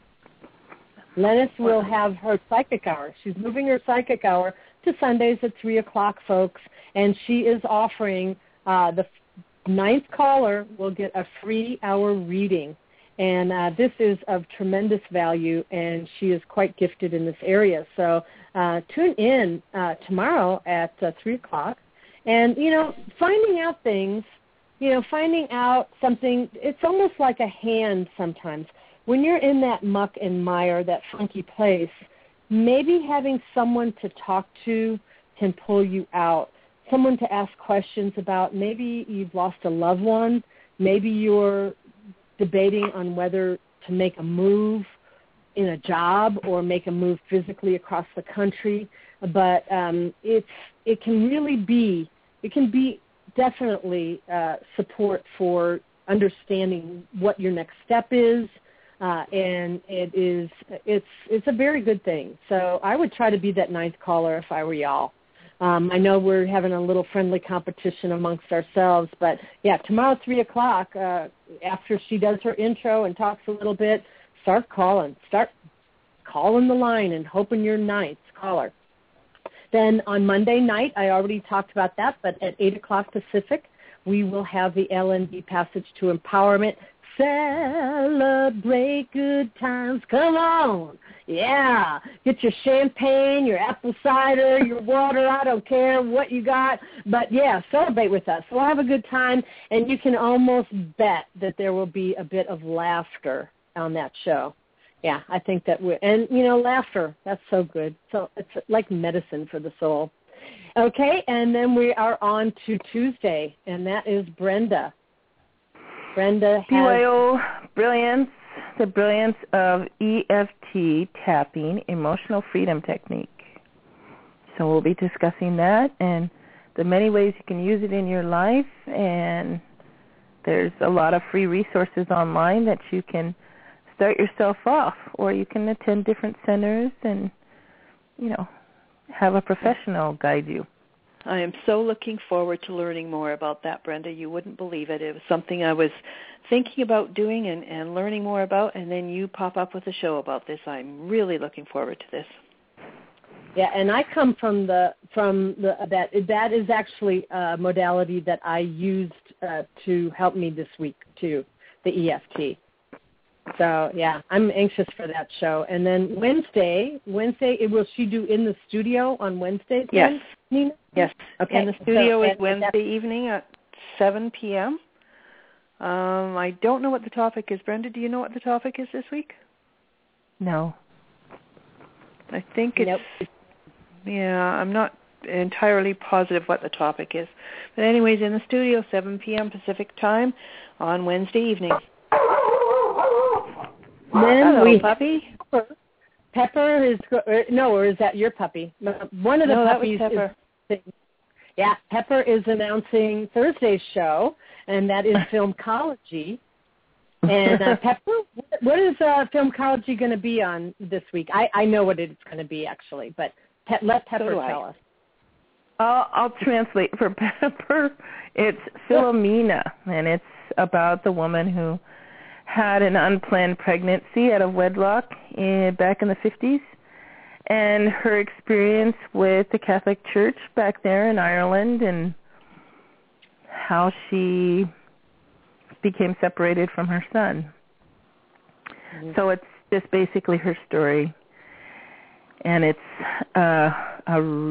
Lennis will have her psychic hour. She's moving her psychic hour to Sundays at 3 o'clock, folks, and she is offering the 9th caller will get a free hour reading. And this is of tremendous value, and she is quite gifted in this area. So tune in tomorrow at 3 o'clock. And, finding out things, finding out something, it's almost like a hand sometimes. When you're in that muck and mire, that funky place, maybe having someone to talk to can pull you out, someone to ask questions about. Maybe you've lost a loved one. Maybe you're debating on whether to make a move in a job or make a move physically across the country. But it can be definitely support for understanding what your next step is. And it's a very good thing. So I would try to be that 9th caller if I were y'all. I know we're having a little friendly competition amongst ourselves, but yeah, tomorrow 3 o'clock, after she does her intro and talks a little bit, start calling the line and hoping you're 9th caller. Then on Monday night, I already talked about that, but at 8 o'clock Pacific, we will have the LND Passage to Empowerment. Celebrate good times. Come on. Yeah. Get your champagne, your apple cider, your water. I don't care what you got. But, yeah, celebrate with us. We'll have a good time, and you can almost bet that there will be a bit of laughter on that show. Yeah, I think that laughter, that's so good. So it's like medicine for the soul. Okay, and then we are on to Tuesday, and that is Brenda. Brenda has BYO Brilliance, the brilliance of EFT tapping, emotional freedom technique. So we'll be discussing that and the many ways you can use it in your life. And there's a lot of free resources online that you can start yourself off, or you can attend different centers and, have a professional guide you. I am so looking forward to learning more about that, Brenda. You wouldn't believe it. It was something I was thinking about doing and learning more about, and then you pop up with a show about this. I'm really looking forward to this. Yeah, and I come from that is actually a modality that I used to help me this week too, the EFT. So yeah, I'm anxious for that show. And then Wednesday, will she do in the studio on Wednesdays? Yes. Nina? Yes. Okay. In the studio is Wednesday evening at 7 p.m. I don't know what the topic is. Brenda, do you know what the topic is this week? No. I think it's... Nope. Yeah, I'm not entirely positive what the topic is. But anyways, in the studio, 7 p.m. Pacific time on Wednesday evening. Then Hello, puppy. Pepper is... No, or is that your puppy? One of the puppies that was Pepper. Yeah, Pepper is announcing Thursday's show, and that is Filmcology. And Pepper, what is Filmcology going to be on this week? I know what it's going to be, actually, but let Pepper tell us. I'll translate for Pepper. It's Philomena, and it's about the woman who had an unplanned pregnancy out of wedlock back in the 50s, and her experience with the Catholic Church back there in Ireland and how she became separated from her son. Mm-hmm. So it's just basically her story. And it's it's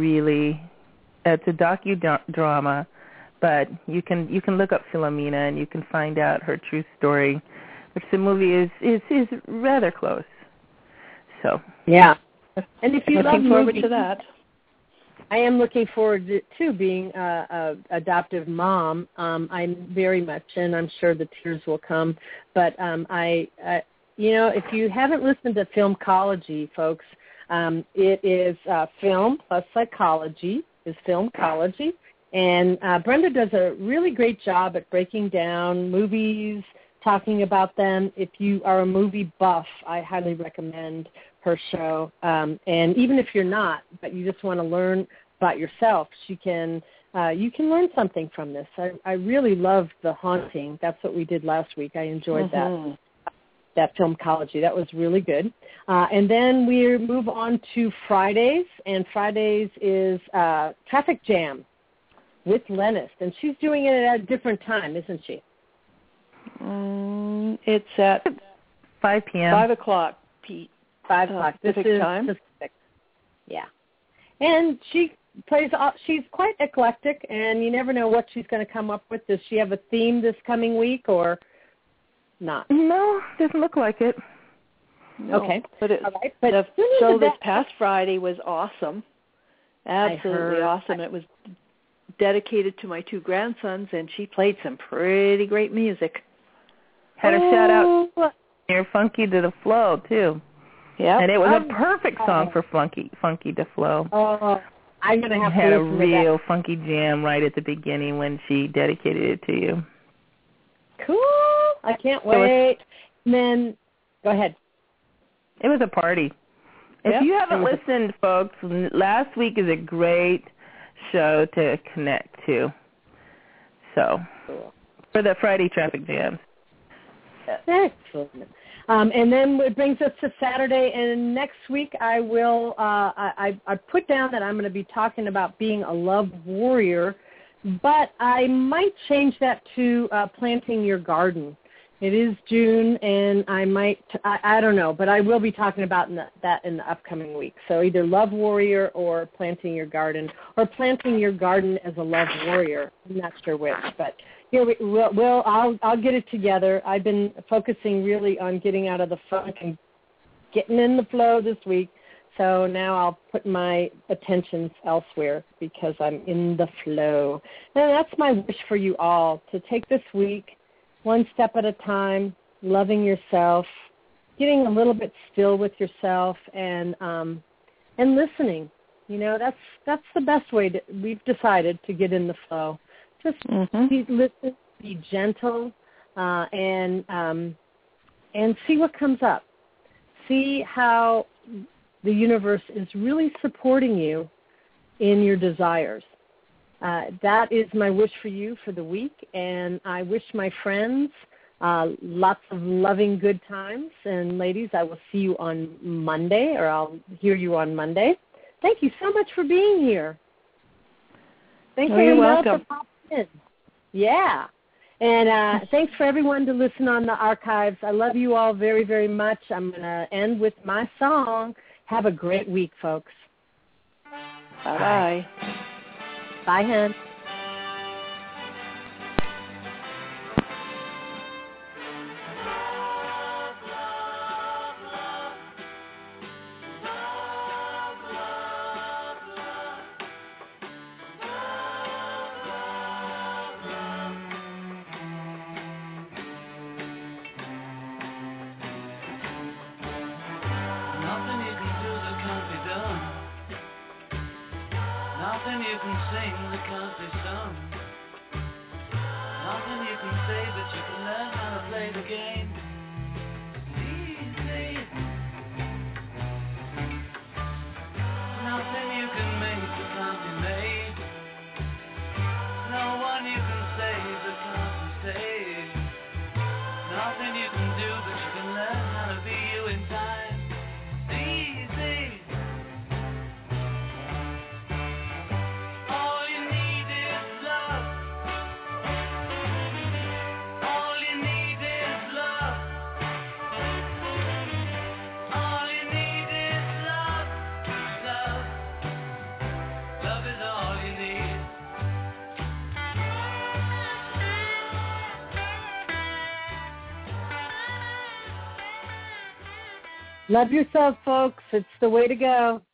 a docudrama, but you can look up Philomena and you can find out her true story, which the movie is rather close. So yeah, and if you looking forward to that, I am looking forward to being a adoptive mom. I'm very much, and I'm sure the tears will come. But if you haven't listened to Filmcology, folks. It is film plus psychology is Filmcology, and Brenda does a really great job at breaking down movies, talking about them. If you are a movie buff, I highly recommend her show. And even if you're not, but you just want to learn about yourself, you can learn something from this. I really love The Haunting. That's what we did last week. I enjoyed that Filmcology. That was really good. And then we move on to Fridays, and Fridays is Traffic Jam with Lennis, and she's doing it at a different time, isn't she? It's at 5 p.m. 5 o'clock, Pete. 5 o'clock. Pacific time. Pacific. Yeah. And she's quite eclectic, and you never know what she's going to come up with. Does she have a theme this coming week, or not? No, doesn't look like it. No. Okay. But the show this past Friday was awesome. Absolutely awesome. It was dedicated to my two grandsons, and she played some pretty great music. Had a shout out near Funky to the Flow, too. Yeah. And it was a perfect song for Funky to Flow. Oh, I'm going to have had to a real funky jam right at the beginning when she dedicated it to you. Cool. I can't wait. And then, go ahead. It was a party. If you haven't listened, folks, last week is a great show to connect to. So, for the Friday traffic jams. Excellent. And then it brings us to Saturday, and next week I will, I put down that I'm going to be talking about being a love warrior, but I might change that to planting your garden. It is June, and I don't know, but I will be talking about that in the upcoming week. So either love warrior or planting your garden, or planting your garden as a love warrior. I'm not sure which, but here I'll get it together. I've been focusing really on getting out of the funk and getting in the flow this week. So now I'll put my attentions elsewhere because I'm in the flow. And that's my wish for you all, to take this week one step at a time, loving yourself, getting a little bit still with yourself, and listening. You know, that's the best way we've decided to get in the flow. Just listen, be gentle, and see what comes up. See how the universe is really supporting you in your desires. That is my wish for you for the week, and I wish my friends lots of loving good times. And ladies, I will see you on Monday, or I'll hear you on Monday. Thank you so much for being here. Thanks for you're welcome. Yeah. And thanks for everyone to listen on the archives. I love you all very, very much. I'm going to end with my song. Have a great week, folks. Bye-bye. Bye, hon. Nothing you can sing that can't be sung. Nothing you can say, but you can learn how to play the game. Easy. Nothing you can make that can't be made. No one you can save that can't be saved. Nothing you can do, but you can learn how to be you in time. Easy. All you need is love. All you need is love. All you need is love. Love. Love is all you need. Love yourself, folks. It's the way to go.